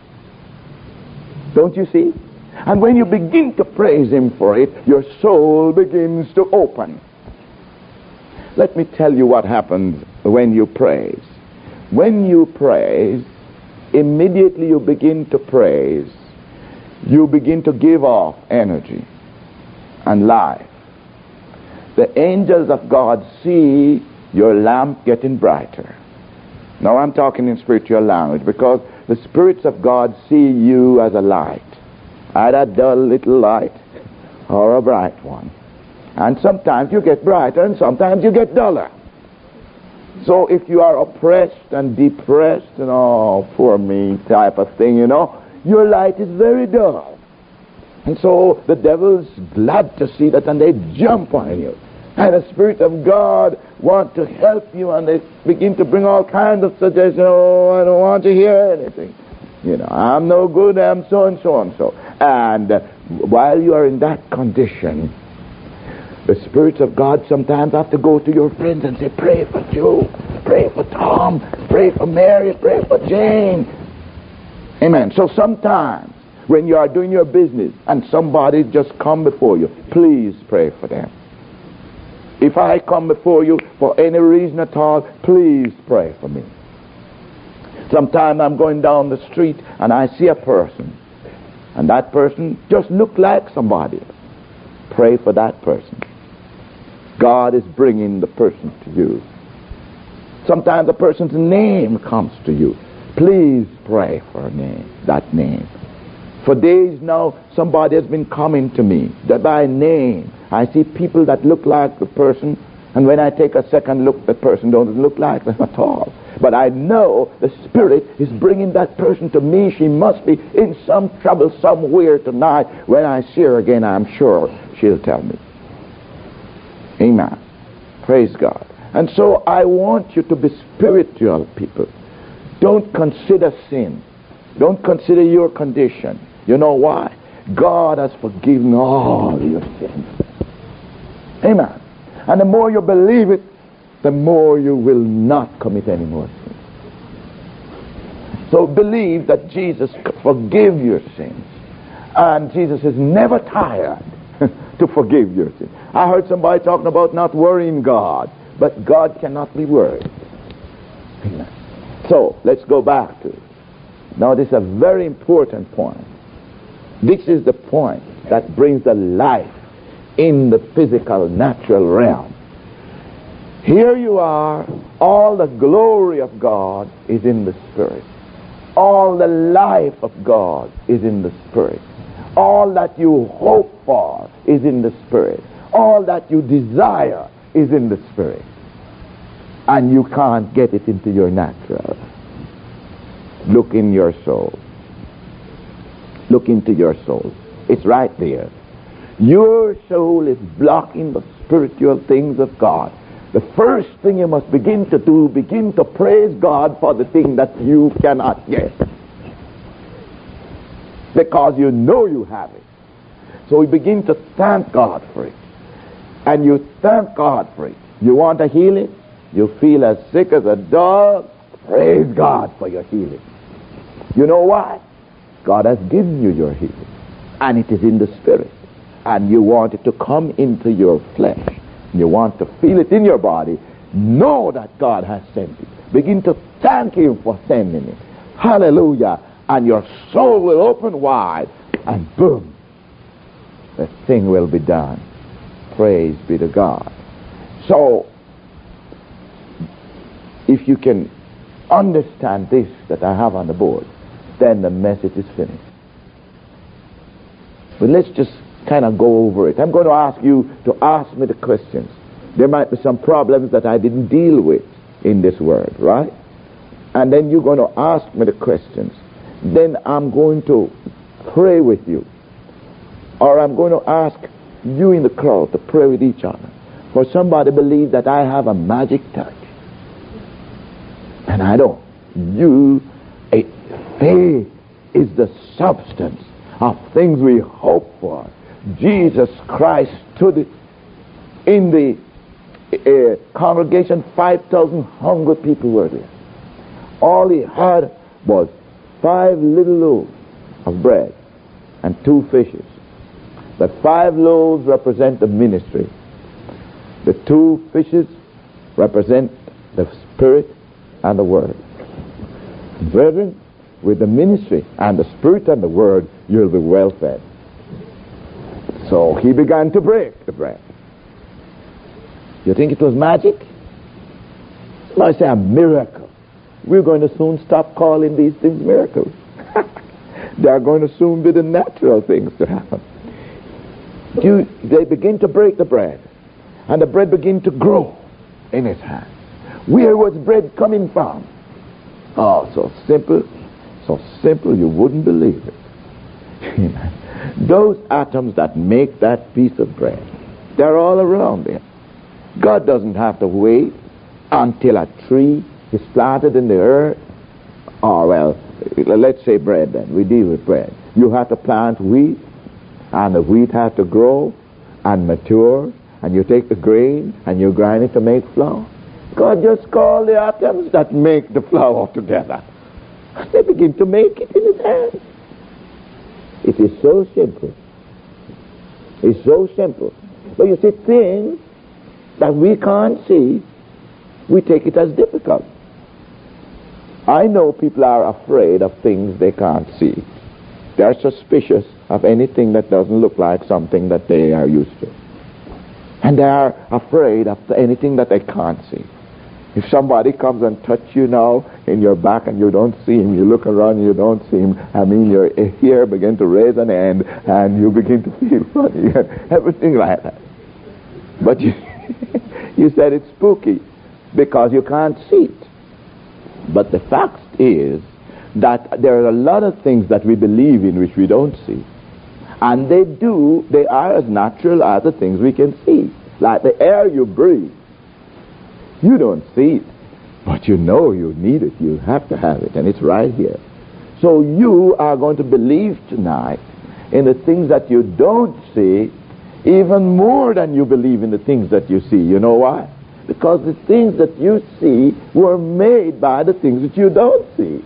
Don't you see? And when you begin to praise Him for it, your soul begins to open. Let me tell you what happens when you praise. When you praise, immediately you begin to praise, you begin to give off energy and life. The angels of God see your lamp getting brighter. Now I'm talking in spiritual language because the spirits of God see you as a light. Either a dull little light or a bright one. And sometimes you get brighter and sometimes you get duller. So if you are oppressed and depressed and oh, poor me type of thing, you know, your light is very dull. And so the devil's glad to see that and they jump on you. And the Spirit of God want to help you, and they begin to bring all kinds of suggestions. Oh, I don't want to hear anything. You know, I'm no good, I'm so and so and so. And uh, while you are in that condition, the spirits of God sometimes have to go to your friends and say, pray for Joe, pray for Tom, pray for Mary, pray for Jane. Amen. So sometimes when you are doing your business and somebody just come before you, please pray for them. If I come before you for any reason at all, please pray for me. Sometimes I'm going down the street and I see a person, and that person just look like somebody else. Pray for that person. God is bringing the person to you. Sometimes a person's name comes to you. Please pray for a name, that name. For days now, somebody has been coming to me that by name. I see people that look like the person, and when I take a second look, the person doesn't look like them at all. But I know the Spirit is bringing that person to me. She must be in some trouble somewhere tonight. When I see her again, I'm sure she'll tell me. Amen. Praise God. And so I want you to be spiritual people. Don't consider sin. Don't consider your condition. You know why? God has forgiven all your sins. Amen. And the more you believe it, the more you will not commit any more sins. So believe that Jesus forgive your sins. And Jesus is never tired to forgive your sins. I heard somebody talking about not worrying God. But God cannot be worried. Amen. So, let's go back to it. Now, this is a very important point. This is the point that brings the life in the physical, natural realm. Here you are, all the glory of God is in the Spirit. All the life of God is in the Spirit. All that you hope for is in the Spirit. All that you desire is in the Spirit. And you can't get it into your natural. Look in your soul. Look into your soul. It's right there. Your soul is blocking the spiritual things of God. The first thing you must begin to do, begin to praise God for the thing that you cannot get. Because you know you have it. So we begin to thank God for it. And you thank God for it. You want a healing? You feel as sick as a dog? Praise God for your healing. You know why? God has given you your healing. And it is in the spirit. And you want it to come into your flesh. You want to feel it in your body. Know that God has sent it. Begin to thank Him for sending it. Hallelujah. And your soul will open wide. And boom, the thing will be done. Praise be to God. So, if you can understand this that I have on the board, then the message is finished. But let's just kind of go over it. I'm going to ask you to ask me the questions. There might be some problems that I didn't deal with in this word, right? And then you're going to ask me the questions. Then I'm going to pray with you. Or I'm going to ask you in the crowd to pray with each other. For somebody believes that I have a magic touch. And I don't. You, a, faith is the substance of things we hope for. Jesus Christ stood in the uh, congregation, five thousand hungry people were there. All he had was five little loaves of bread and two fishes. The five loaves represent the ministry. The two fishes represent the Spirit and the Word. Brethren, with the ministry and the Spirit and the Word, you'll be well fed. So he began to break the bread. You think it was magic? I say a miracle. We're going to soon stop calling these things miracles. They are going to soon be the natural things to happen. You, they begin to break the bread, and the bread begin to grow in his hand. Where was bread coming from? Oh, so simple, so simple you wouldn't believe it. Those atoms that make that piece of bread, they're all around there. God doesn't have to wait until a tree is planted in the earth. Or, well, let's say bread then. We deal with bread. You have to plant wheat, and the wheat has to grow and mature, and you take the grain and you grind it to make flour. God just called the atoms that make the flour together. They begin to make it in his hands. It is so simple. It's so simple. But you see, things that we can't see, we take it as difficult. I know people are afraid of things they can't see. They're suspicious of anything that doesn't look like something that they are used to. And they are afraid of anything that they can't see. If somebody comes and touches you now in your back and you don't see him, you look around and you don't see him, I mean your hair begin to raise an end and you begin to feel funny and everything like that. But you, you said it's spooky because you can't see it. But the fact is that there are a lot of things that we believe in which we don't see. And they do, they are as natural as the things we can see. Like the air you breathe. You don't see it, but you know you need it. You have to have it, and it's right here. So you are going to believe tonight in the things that you don't see even more than you believe in the things that you see. You know why? Because the things that you see were made by the things that you don't see.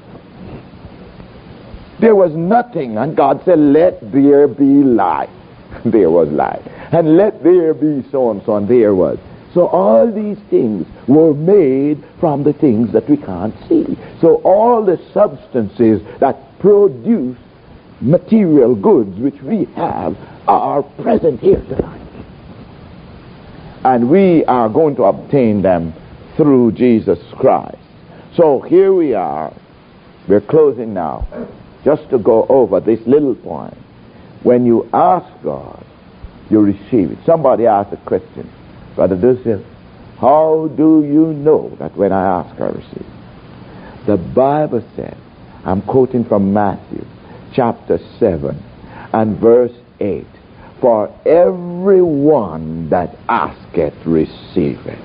There was nothing, and God said, let there be light. There was light. And let there be so and so, and there was. So all these things were made from the things that we can't see. So all the substances that produce material goods which we have are present here tonight. And we are going to obtain them through Jesus Christ. So here we are. We're closing now. Just to go over this little point. When you ask God, you receive it. Somebody asked a question. Brother Dussel, how do you know that when I ask, I receive? The Bible said, I'm quoting from Matthew chapter seven and verse eight, for everyone that asketh receiveth.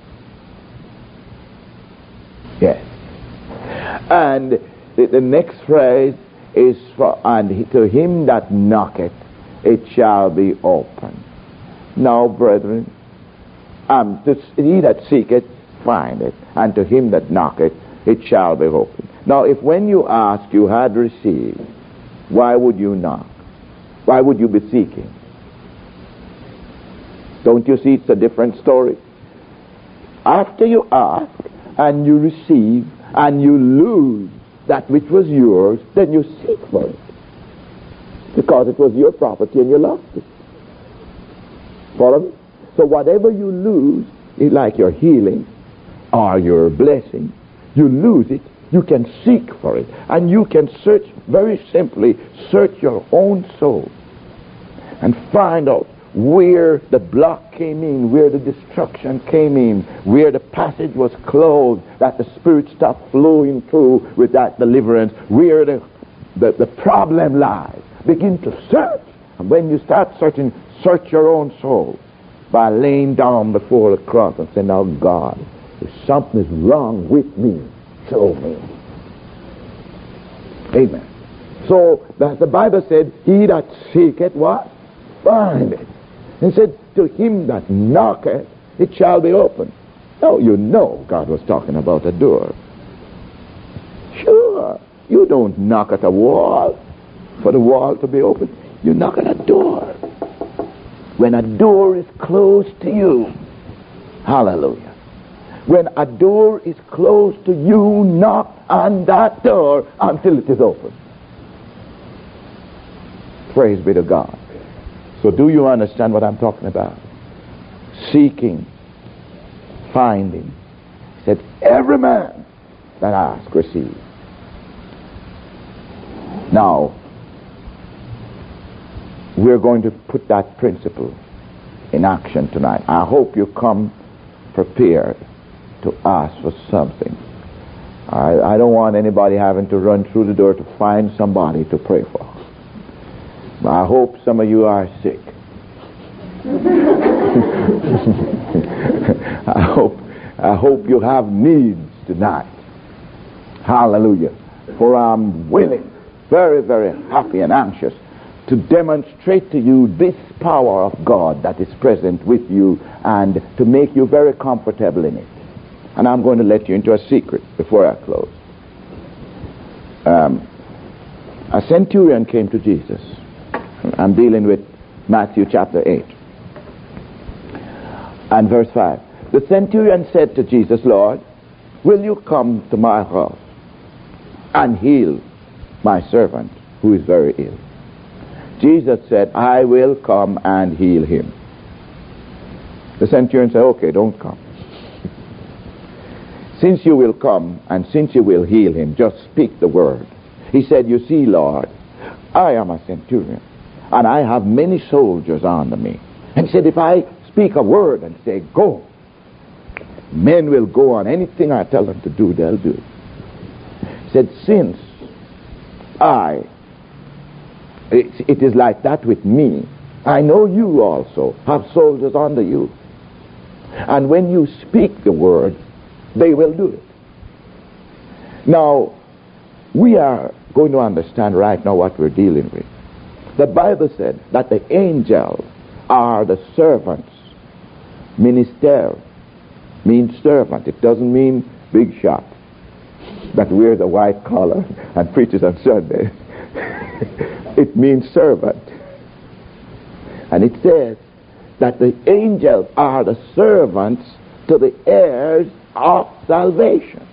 Yes. And the, the next phrase is, for, and to him that knocketh, it shall be open. Now, brethren, Um, to, he that seeketh, findeth, and to him that knocketh, it shall be opened. Now, if when you ask you had received, why would you knock? Why would you be seeking? Don't you see it's a different story? After you ask and you receive and you lose that which was yours, then you seek for it. Because it was your property and you lost it. Follow me? So whatever you lose, like your healing or your blessing, you lose it, you can seek for it. And you can search, very simply, search your own soul and find out where the block came in, where the destruction came in, where the passage was closed, that the Spirit stopped flowing through with that deliverance, where the, the, the problem lies. Begin to search. And when you start searching, search your own soul by laying down before the cross and saying, now God, if something is wrong with me, show me. Amen. So, that the Bible said, he that seeketh what? Findeth. He said, to him that knocketh, it shall be opened. Now, you know God was talking about a door. Sure, you don't knock at a wall for the wall to be open. You knock at a door. When a door is closed to you, hallelujah. When a door is closed to you, knock on that door until it is open. Praise be to God. So do you understand what I'm talking about? Seeking, finding. He said, every man that asks, receives. Now, we're going to put that principle in action tonight. I hope you come prepared to ask for something. I, I don't want anybody having to run through the door to find somebody to pray for. I hope some of you are sick. I hope I hope you have needs tonight. Hallelujah. For I'm willing, very, very happy and anxious to demonstrate to you this power of God that is present with you and to make you very comfortable in it. And I'm going to let you into a secret before I close. Um, a centurion came to Jesus. I'm dealing with Matthew chapter eight and verse five. The centurion said to Jesus, Lord, will you come to my house and heal my servant who is very ill? Jesus said, I will come and heal him. The centurion said, okay, don't come. Since you will come and since you will heal him, just speak the word. He said, you see, Lord, I am a centurion and I have many soldiers under me. And he said, if I speak a word and say, go, men will go on. Anything I tell them to do, they'll do. He said, since I, it, it is like that with me, I know you also have soldiers under you. And when you speak the word, they will do it. Now, we are going to understand right now what we're dealing with. The Bible said that the angels are the servants. Minister means servant. It doesn't mean big shot that wears a white collar and preaches on Sunday. It means servant. And it says that the angels are the servants to the heirs of salvation.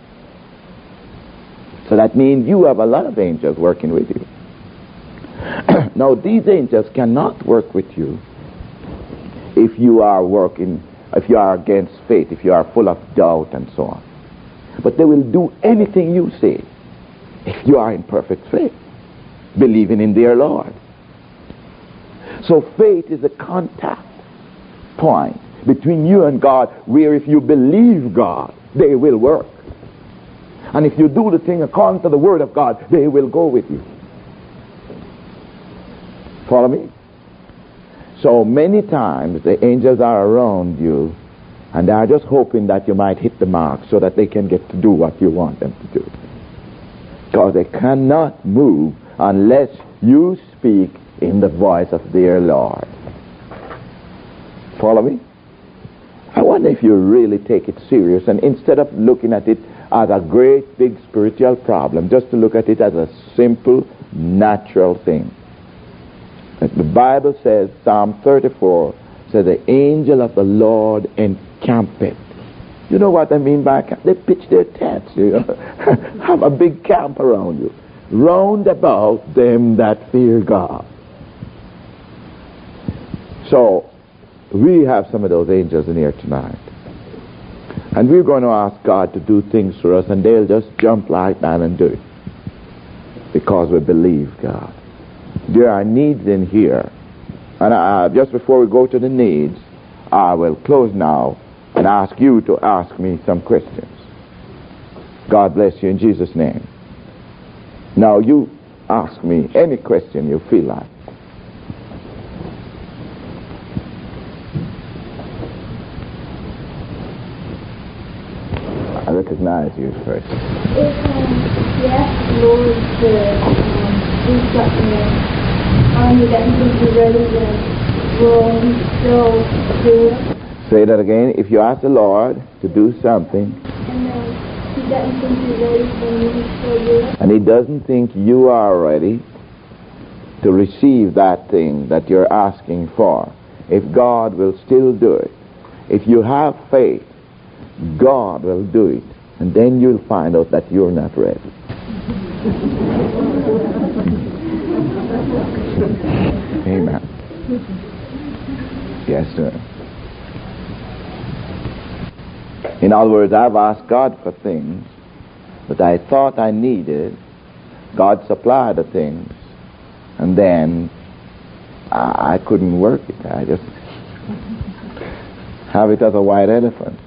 So that means you have a lot of angels working with you. Now, these angels cannot work with you if you are working, if you are against faith, if you are full of doubt and so on. But they will do anything you say if you are in perfect faith, believing in their Lord. So faith is a contact point between you and God, where if you believe God, they will work. And if you do the thing according to the word of God, they will go with you. Follow me? So many times the angels are around you and they are just hoping that you might hit the mark so that they can get to do what you want them to do. Because they cannot move unless you speak in the voice of their Lord. Follow me? I wonder if you really take it serious, and instead of looking at it as a great big spiritual problem, just to look at it as a simple, natural thing. The Bible says, Psalm thirty-four says, the angel of the Lord encampeth. You know what I mean by camp? They pitch their tents, you know, have a big camp around you, round about them that fear God. So, we have some of those angels in here tonight. And we're going to ask God to do things for us, and they'll just jump like that and do it. Because we believe God. There are needs in here. And uh, just before we go to the needs, I will close now and ask you to ask me some questions. God bless you in Jesus' name. Now you ask me any question you feel like. I recognize you first. If um, you ask the Lord to um, do something on you that He thinks you're ready, then will He still do it? Say that again. If you ask the Lord to do something, and then He doesn't think you're ready, then will He still do it? And He doesn't think you are ready to receive that thing that you're asking for, if God will still do it. If you have faith, God will do it, and then you'll find out that you're not ready. Amen. Yes, sir. In other words, I've asked God for things that I thought I needed. God supplied the things, and then I, I couldn't work it. I just have it as a white elephant.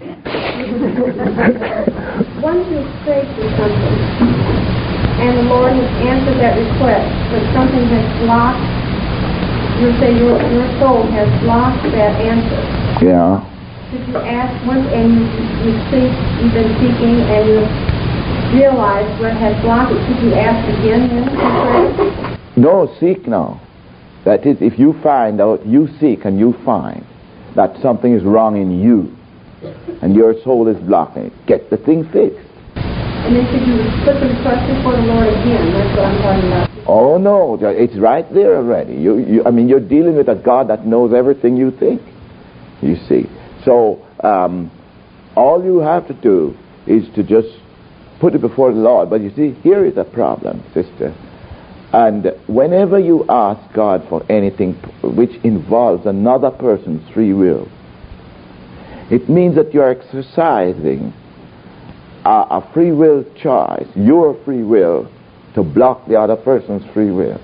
Once you pray for something, and the Lord has answered that request, but something has blocked, you say your, your soul has blocked that answer. Yeah. Did you ask once, and you, you seek, you've been seeking, and you realize what has blocked it? Could you ask again then to pray? No, seek now. That is, if you find out, you seek and you find that something is wrong in you, and your soul is blocking it, get the thing fixed. And then could you put the request before the Lord again? That's what I'm talking about. Oh no, it's right there already. You, you, I mean, you're dealing with a God that knows everything you think. You see, so um, all you have to do is to just put it before the Lord. But you see, here is a problem, sister. And whenever you ask God for anything which involves another person's free will, it means that you're exercising a, a free will choice, your free will, to block the other person's free will.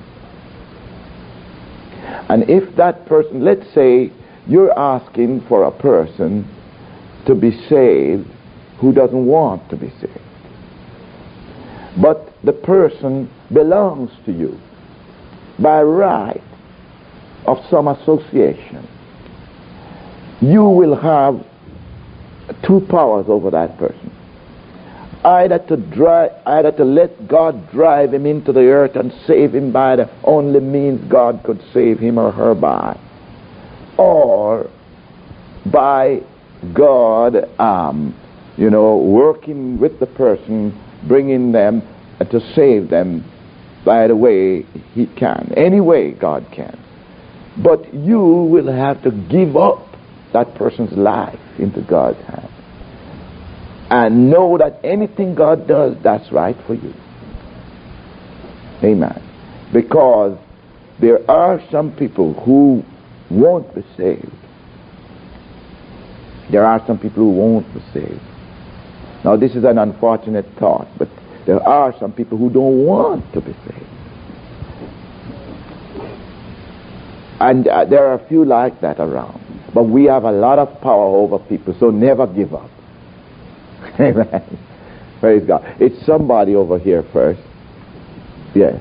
And if that person, let's say you're asking for a person to be saved who doesn't want to be saved, but the person belongs to you by right of some association, you will have two powers over that person. Either to drive, either to let God drive him into the earth and save him by the only means God could save him or her by, or by God, um, you know, working with the person, bringing them uh, to save them by the way He can, any way God can. But you will have to give up that person's life into God's hands. And know that anything God does, that's right for you. Amen. Because there are some people who won't be saved. There are some people who won't be saved. Now this is an unfortunate thought, but there are some people who don't want to be saved. And uh, there are a few like that around. But we have a lot of power over people, so never give up. Amen. Praise God. It's somebody over here first. Yes.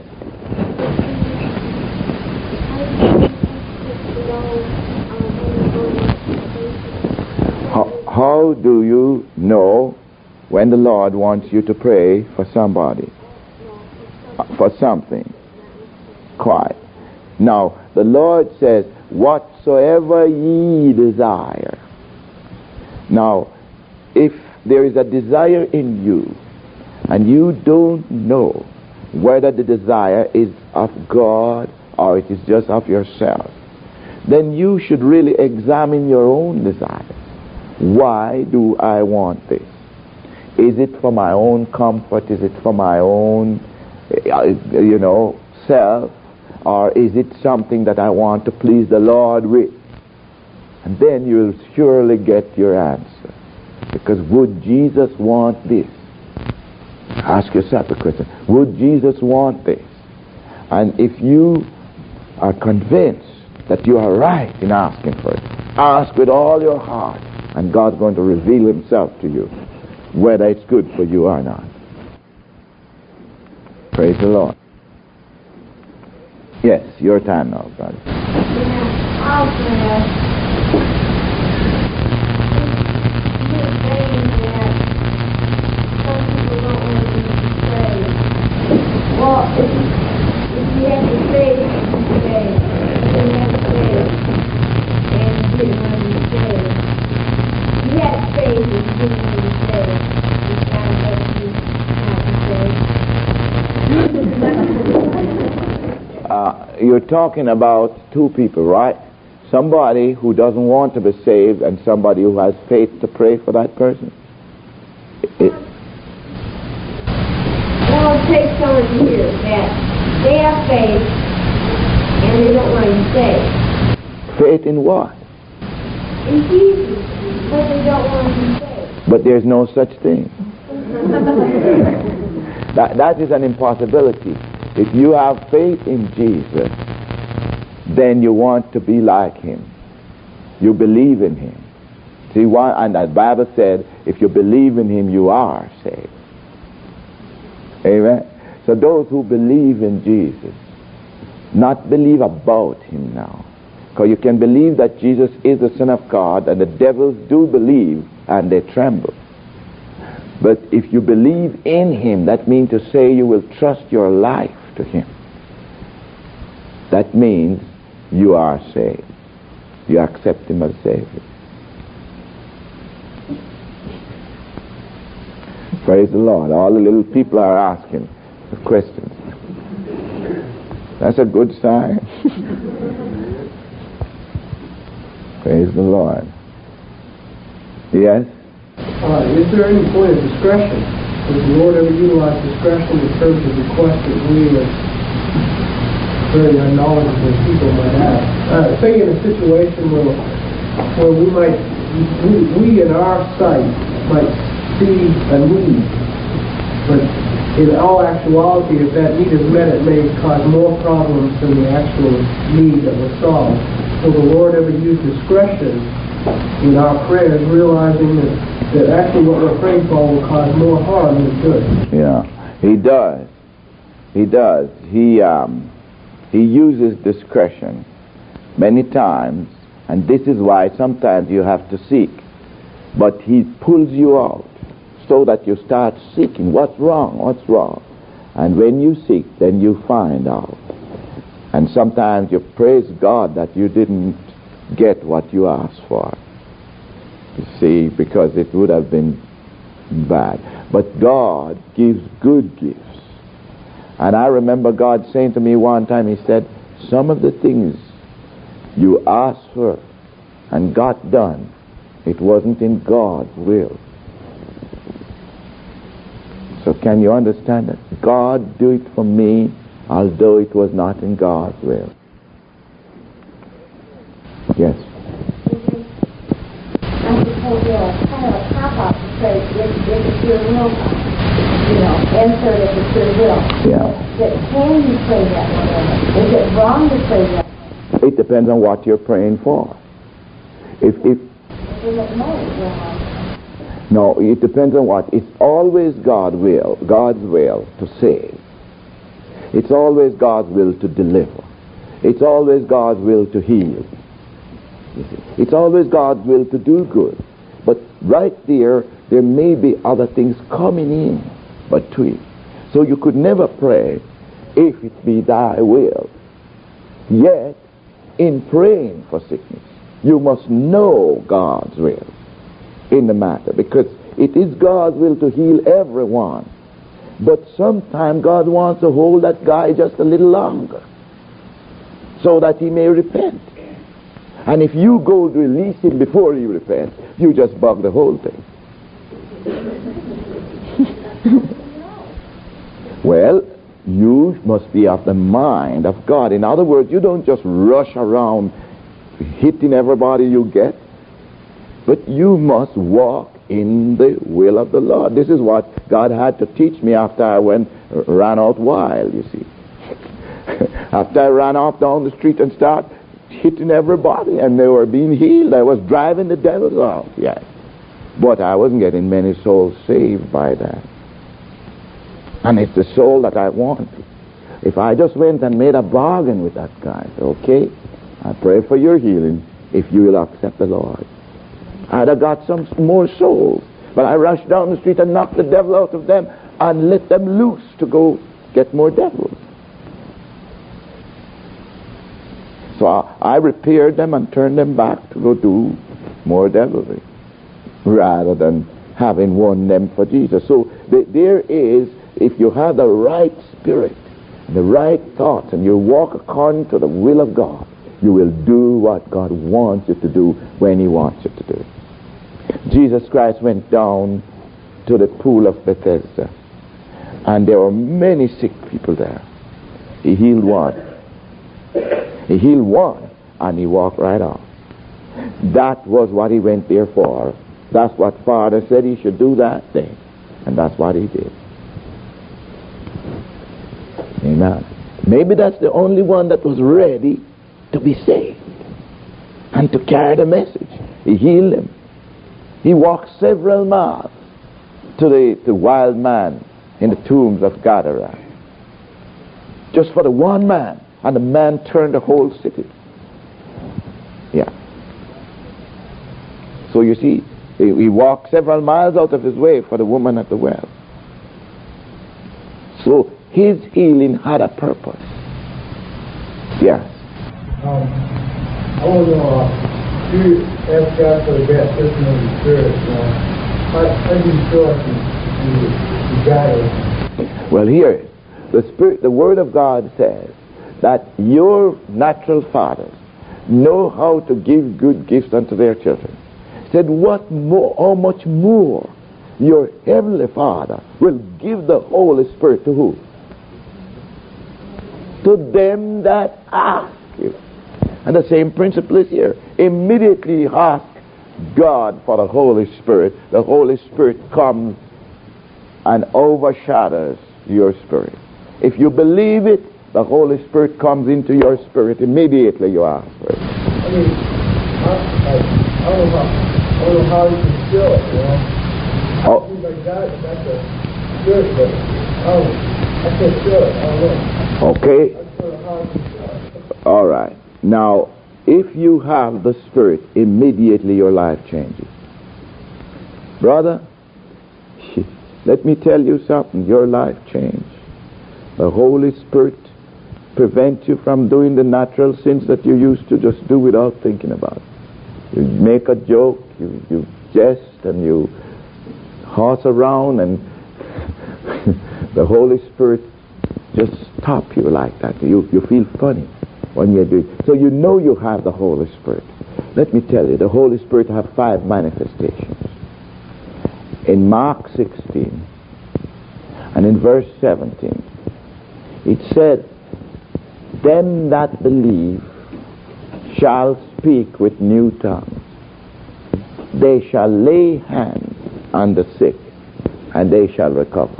How, how do you know when the Lord wants you to pray for somebody? Uh, for something? Quiet. Now, the Lord says, whatsoever ye desire. Now, if there is a desire in you, and you don't know whether the desire is of God or it is just of yourself, then you should really examine your own desire. Why do I want this? Is it for my own comfort? Is it for my own, you know, self? Or is it something that I want to please the Lord with? And then you'll surely get your answer. Because would Jesus want this? Ask yourself the question, would Jesus want this? And if you are convinced that you are right in asking for it, ask with all your heart, and God's going to reveal himself to you, whether it's good for you or not. Praise the Lord. Yes, your time now, brother. Yeah, I'll ask. You're saying that some people don't want to be saved. Well, if you, if you have to save, you can save. If you have to save, and you didn't want to be saved. You had to save and you didn't want to be saved. You found out you had to save. Uh, you're talking about two people, right? Somebody who doesn't want to be saved and somebody who has faith to pray for that person. It, well, take someone here that they have faith and they don't want to be saved. faith in what? In Jesus, but they don't want to be saved. But there's no such thing. that that is an impossibility. If you have faith in Jesus, then you want to be like him. You believe in him. See, one, and the Bible said, if you believe in him, you are saved. Amen? So those who believe in Jesus, not believe about him now. Because you can believe that Jesus is the Son of God, and the devils do believe, and they tremble. But if you believe in him, that means to say you will trust your life to him. That means you are saved. You accept him as Savior. Praise the Lord. All the little people are asking the questions. That's a good sign. Praise the Lord. Yes? Uh, is there any point of discretion? Does the Lord ever utilize discretion in terms of requests that we as very unknowledgeable people might have? Uh, say in a situation where, where we might, we, we in our sight might see a need, but in all actuality, if that need is met, it may cause more problems than the actual need that was solved. Will the Lord ever use discretion in our prayers, realizing that that actually what we're praying for will cause more harm than good? Yeah, he does. He does. He um, he uses discretion many times, and this is why sometimes you have to seek. But he pulls you out so that you start seeking. What's wrong? What's wrong? And when you seek, then you find out. And sometimes you praise God that you didn't get what you asked for. You see, because it would have been bad. But God gives good gifts. And I remember God saying to me one time, he said, some of the things you asked for and got done, it wasn't in God's will. So can you understand that? God do it for me, although it was not in God's will. Yes. I suppose you're kind of a cop-out to say if, if it's your will, you know, answer if it's your will. Yeah. But can you pray that way? Is it wrong to pray that way? It depends on what you're praying for. If if We don't know it's wrong. no, it depends on what. It's always God's will, God's will to save. It's always God's will to deliver. It's always God's will to heal. It's always God's will to do good. But right there, there may be other things coming in between. So you could never pray, if it be thy will. Yet, in praying for sickness, you must know God's will. in the matter, because it is God's will to heal everyone. But sometimes God wants to hold that guy just a little longer so that he may repent. And if you go to release him before he repents, you just bug the whole thing. Well, you must be of the mind of God. In other words, you don't just rush around hitting everybody you get, but you must walk in the will of the Lord. This is what God had to teach me after I went ran out wild, you see. After I ran off down the street and started hitting everybody, and they were being healed, I was driving the devils out, yes. But I wasn't getting many souls saved by that. And it's the soul that I want. If I just went and made a bargain with that guy, okay, I pray for your healing if you will accept the Lord, I'd have got some more souls. But I rushed down the street and knocked the devil out of them and let them loose to go get more devils. So I, I repaired them and turned them back to go do more devilry, rather than having won them for Jesus. So th- there is, if you have the right spirit, the right thoughts, and you walk according to the will of God, you will do what God wants you to do when he wants you to do. Jesus Christ went down to the pool of Bethesda, and there were many sick people there. He healed one. He healed one, and he walked right on. That was what he went there for. That's what Father said he should do that day, and that's what he did. Amen. Maybe that's the only one that was ready to be saved and to carry the message. He healed him. He walked several miles to the, the wild man in the tombs of Gadara, just for the one man, and the man turned the whole city. Yeah. So you see, he, he walked several miles out of his way for the woman at the well. So his healing had a purpose. Yes. Um, I want to know, uh, you ask God for the baptism of the Spirit. Uh, how, how do you feel like you, you, you got it? Well, here, the Spirit, the Word of God says that your natural fathers know how to give good gifts unto their children. Said, what more, how much more your heavenly Father will give the Holy Spirit to who? To them that ask you. And the same principle is here. Immediately ask God for the Holy Spirit. The Holy Spirit comes and overshadows your spirit. If you believe it, the Holy Spirit comes into your spirit. Immediately you ask for it. I mean, I, I, I, don't know how, I don't know how you can feel it, you know. Oh. I think like God, that's a spirit, but I don't, I can't feel it. I don't know. Okay. I don't know how you can feel it. All right. Now, if you have the Spirit, immediately your life changes. Brother, let me tell you something. Your life changed. The Holy Spirit prevents you from doing the natural sins that you used to just do without thinking about it. You make a joke, you, you jest, and you horse around, and the Holy Spirit just stops you like that. You, you feel funny when you're doing it. So you know you have the Holy Spirit. Let me tell you, the Holy Spirit have five manifestations. In Mark sixteen and in verse seventeen, it said, them that believe shall speak with new tongues. They shall lay hands on the sick, and they shall recover.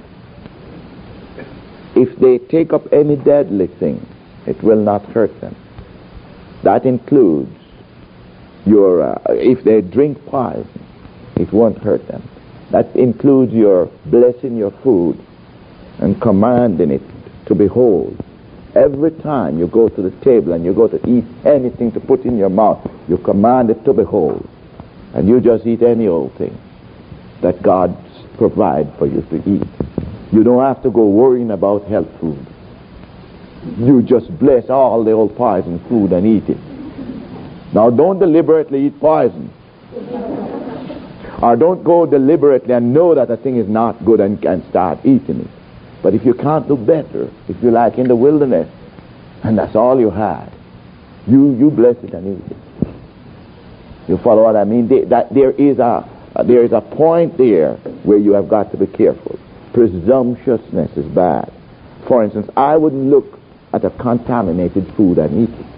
If they take up any deadly thing, it will not hurt them. That includes your, uh, if they drink poison, it won't hurt them. That includes your blessing your food and commanding it to behold. Every time you go to the table and you go to eat anything to put in your mouth, you command it to behold. And you just eat any old thing that God provides for you to eat. You don't have to go worrying about health food. You just bless all the old poison food and eat it. Now don't deliberately eat poison. Or don't go deliberately and know that a thing is not good and, and start eating it. But if you can't do better, if you like in the wilderness, and that's all you had, you, you bless it and eat it. You follow what I mean? They, that there is a there is a point there where you have got to be careful. Presumptuousness is bad. For instance, I wouldn't look at a contaminated food and eat it.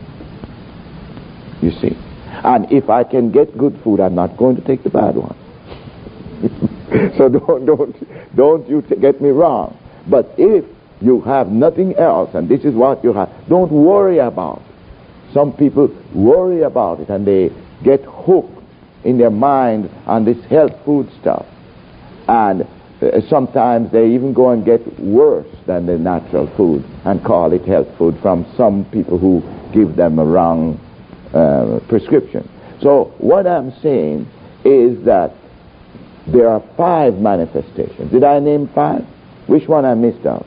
You see. And if I can get good food, I'm not going to take the bad one. So don't don't don't you t- get me wrong. But if you have nothing else, and this is what you have, don't worry about it. Some people worry about it and they get hooked in their mind on this health food stuff. And uh, sometimes they even go and get worse than the natural food and call it health food from some people who give them a wrong uh, prescription. So what I'm saying is that there are five manifestations. Did I name five? Which one I missed out?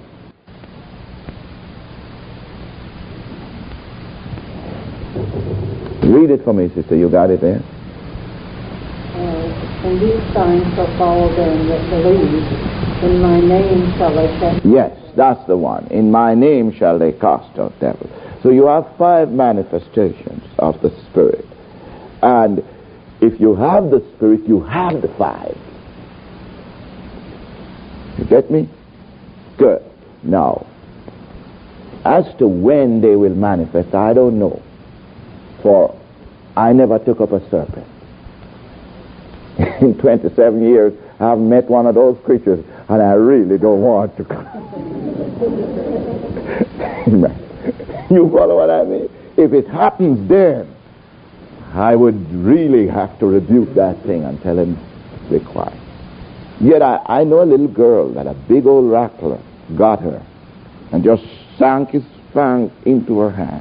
Read it for me, sister. You got it there? Uh, and these signs shall follow them that believe. In my name shall they cast. Yes, that's the one. In my name shall they cast out devils. So you have five manifestations of the Spirit. And if you have the Spirit, you have the five. You get me? Good. Now, as to when they will manifest, I don't know. For I never took up a serpent. In twenty-seven years, I haven't met one of those creatures, and I really don't want to. You follow what I mean? If it happens then, I would really have to rebuke that thing and tell him to be quiet. Yet I, I know a little girl that a big old rattler got her and just sank his fang into her hand.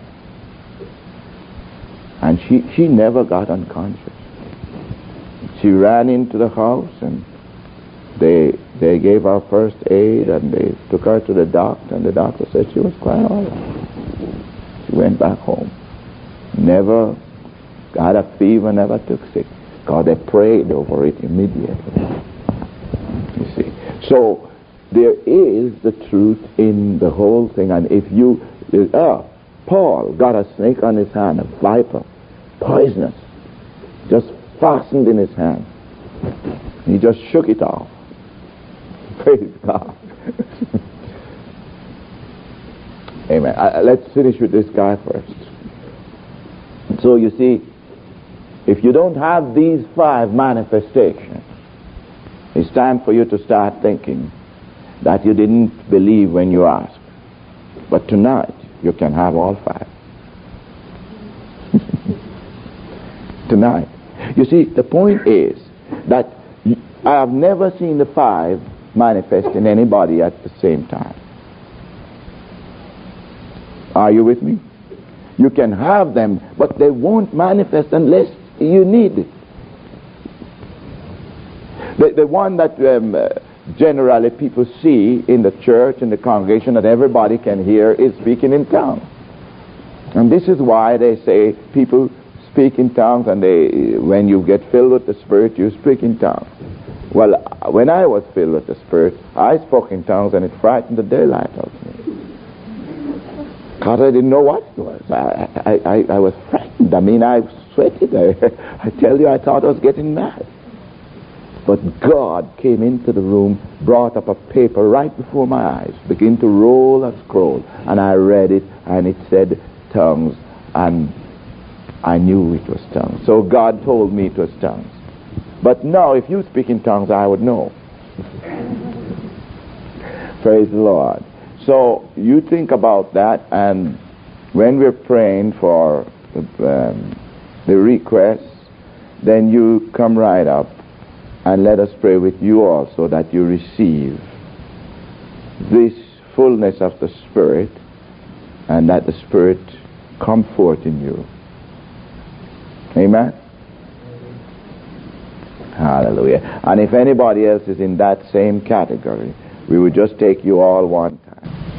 And she, she never got unconscious. She ran into the house and they they gave her first aid and they took her to the doctor, and the doctor said she was quite all right. She went back home. Never got a fever, never took sick. God, they prayed over it immediately. You see. So there is the truth in the whole thing. And if you, uh, Paul got a snake on his hand, a viper, poisonous, just fastened in his hand. He just shook it off. Praise God. Amen. Uh, let's finish with this guy first. So you see, if you don't have these five manifestations, it's time for you to start thinking that you didn't believe when you asked. But tonight, you can have all five. Tonight. You see, the point is that I have never seen the five manifest in anybody at the same time. Are you with me? You can have them, but they won't manifest unless you need it. The, the one that um, uh, generally people see in the church, in the congregation, that everybody can hear is speaking in tongues. And this is why they say people speak in tongues, and they, when you get filled with the Spirit, you speak in tongues. Well, when I was filled with the Spirit, I spoke in tongues, and it frightened the daylight out of me. Because I didn't know what it was. I, I, I, I was frightened. I mean, I sweated. I, I tell you, I thought I was getting mad. But God came into the room, brought up a paper right before my eyes, began to roll a scroll, and I read it, and it said tongues, and I knew it was tongues. So God told me it was tongues. But now, if you speak in tongues, I would know. Praise the Lord. So you think about that, and when we're praying for um, the requests, then you come right up and let us pray with you also, that you receive this fullness of the Spirit, and that the Spirit come forth in you. Amen? Hallelujah. And if anybody else is in that same category, we would just take you all one time.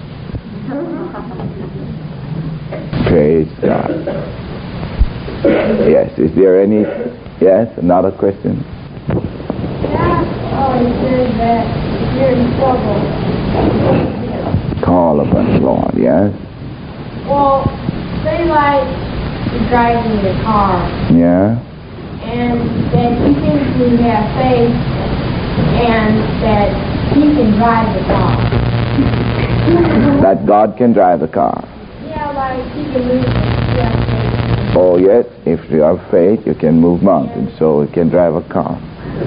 Praise God. Yes, is there any, yes, another question? God always says that if you're in trouble, Call upon the Lord, yes? well, say like you're driving your car, Yeah? and that you think you have faith, and that He can drive the car. That God can drive the car. Yeah, like He can move it. Yeah, faith. Oh, yes, if you have faith, you can move mountains, so you can drive a car.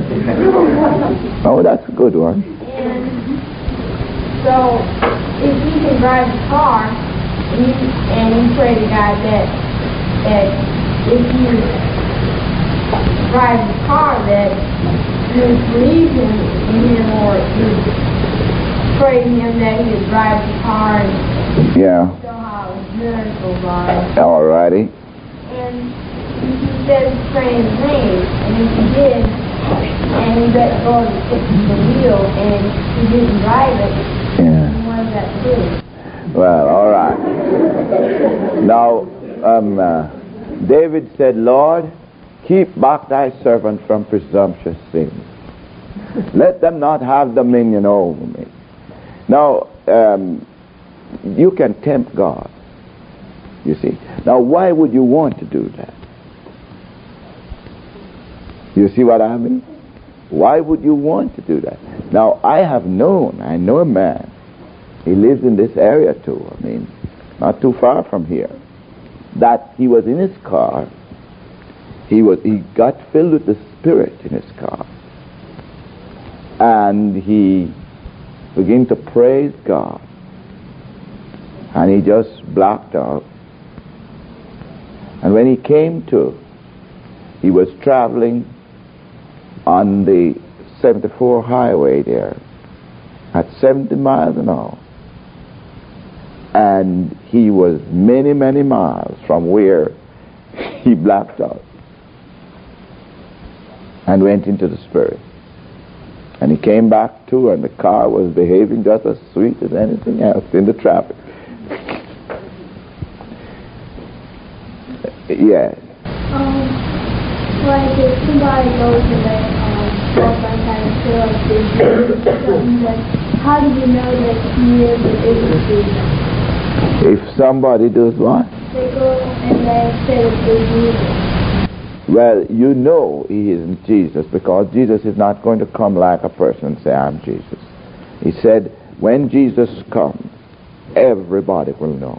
Oh, that's a good one. And so, if you can drive the car, and you, and you pray to God that, that if you drive the car, that you believe in, in Him, or you pray to Him that He would drive the car and Yeah. show how miracles are. All righty. And He says pray in His name, and if you did, and He let go of the, the wheel, and He didn't drive it, Yeah. was that true? Well, all right. Now, um, uh, David said, Lord, keep back thy servant from presumptuous sins. Let them not have dominion over me. Now, um, you can tempt God, you see. Now, why would you want to do that? You see what I mean? Why would you want to do that? Now, I have known, I know a man, he lives in this area too, I mean, not too far from here, that he was in his car, he was he got filled with the Spirit in his car, and he began to praise God, and he just blacked out. And when he came to, he was traveling on the seventy-four highway there at seventy miles an hour, and he was many many miles from where he blacked out and went into the Spirit, and he came back to, and the car was behaving just as sweet as anything else in the traffic. Yes. Um, like if somebody goes and they um, walk by kind of feel like they're something, like, how do you know that he is or isn't Jesus? If somebody does what? They go and they say that they're Jesus. Well, you know he isn't Jesus, because Jesus is not going to come like a person and say, I'm Jesus. He said, when Jesus comes, everybody will know.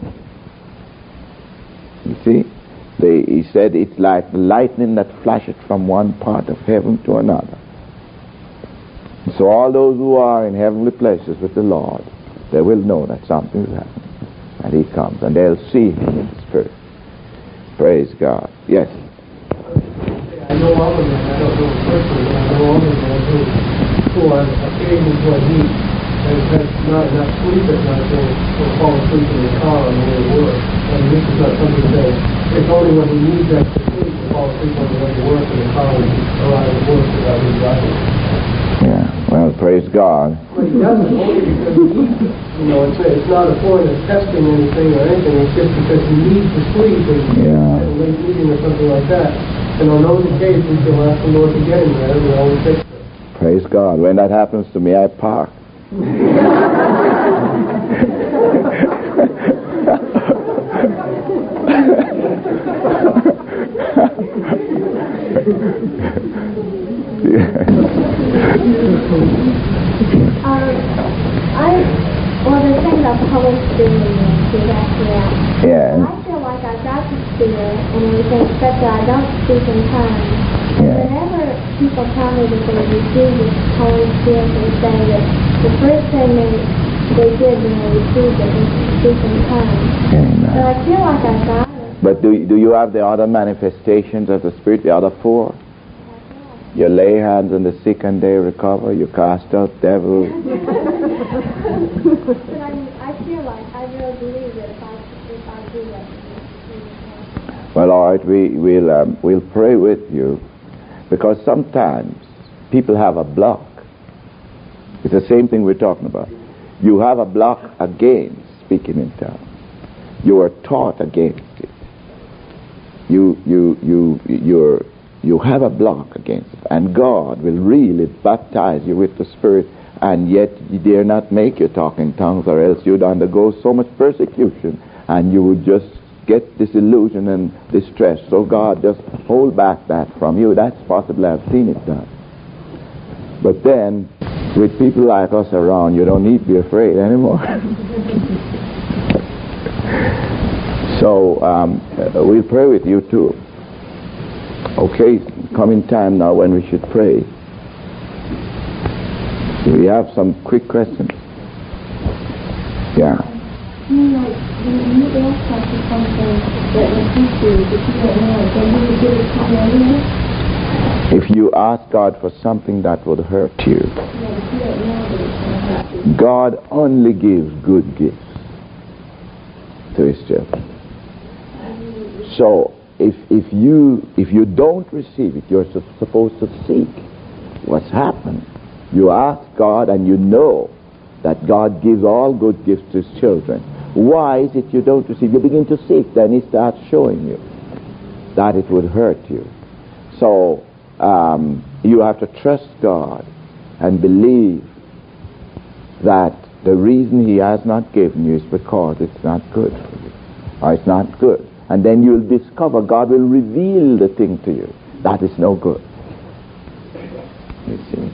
You see? They, he said, it's like lightning that flashes from one part of heaven to another. So all those who are in heavenly places with the Lord, they will know that something has happened. And he comes, and they'll see him in the Spirit. Praise God. Yes? I know other men, I don't know personally, but I know other men who, who on occasions when he has had not enough sleep at night, will, will fall asleep in the car on the way to work. And this is not something that, it's only when he needs extra sleep to fall asleep on the way to work in the car and arrive at work without his driving. Yeah, well, praise God. But he doesn't only because he needs it. You know, it's, it's not a point of testing anything or anything, it's just because he needs to sleep and Yeah. at a late meeting or something like that. And on those occasions, he'll ask the Lord to get him there, and we always fix it. Praise God. When that happens to me, I park. Um, I, well, the thing about the Holy Spirit is actually out. Yes. I feel like I got the Spirit and everything, except that I don't speak in tongues. And Yeah. whenever people tell me that they received the Holy Spirit, they say that the first thing they, they did when they received it was to speak in tongues. Amen. So I feel like I got it. But do, do you have the other manifestations of the Spirit, the other four? You lay hands on the sick and they recover. You cast out devils. But I, I feel like I really believe that if I, if I do that, Well, all right, we, we'll, um, we'll pray with you, because sometimes people have a block. It's the same thing we're talking about. You have a block against speaking in tongues. You are taught against it. You, you, you, you're you have a block against it, and God will really baptize you with the Spirit, and yet He dare not make you talk in tongues, or else you'd undergo so much persecution, and you would just get disillusioned and distressed. So God just hold back that from you. That's possible. I've seen it done. But then, with people like us around, you don't need to be afraid anymore. So um, we'll pray with you too. Okay, coming time now when we should pray. We have some quick questions. Yeah. You know, when you ask us for something that will teach you, if you don't know, then you would give it to me anyway? If you ask God for something that would hurt you, Yeah, but you don't know that it's going to hurt you. God only gives good gifts to His children. So if if you if you don't receive it, you're su- supposed to seek what's happened. You ask God, and you know that God gives all good gifts to His children. Why is it you don't receive? You begin to seek, then He starts showing you that it would hurt you. So um, you have to trust God and believe that the reason He has not given you is because it's not good for you, or it's not good. And then you'll discover, God will reveal the thing to you that is no good. You see.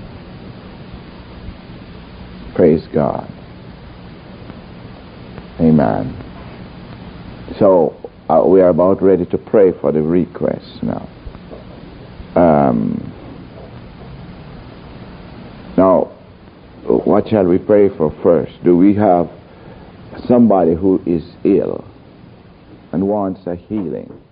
Praise God. Amen. So uh, we are about ready to pray for the requests now. Um, now, what shall we pray for first? Do we have somebody who is ill and wants a healing?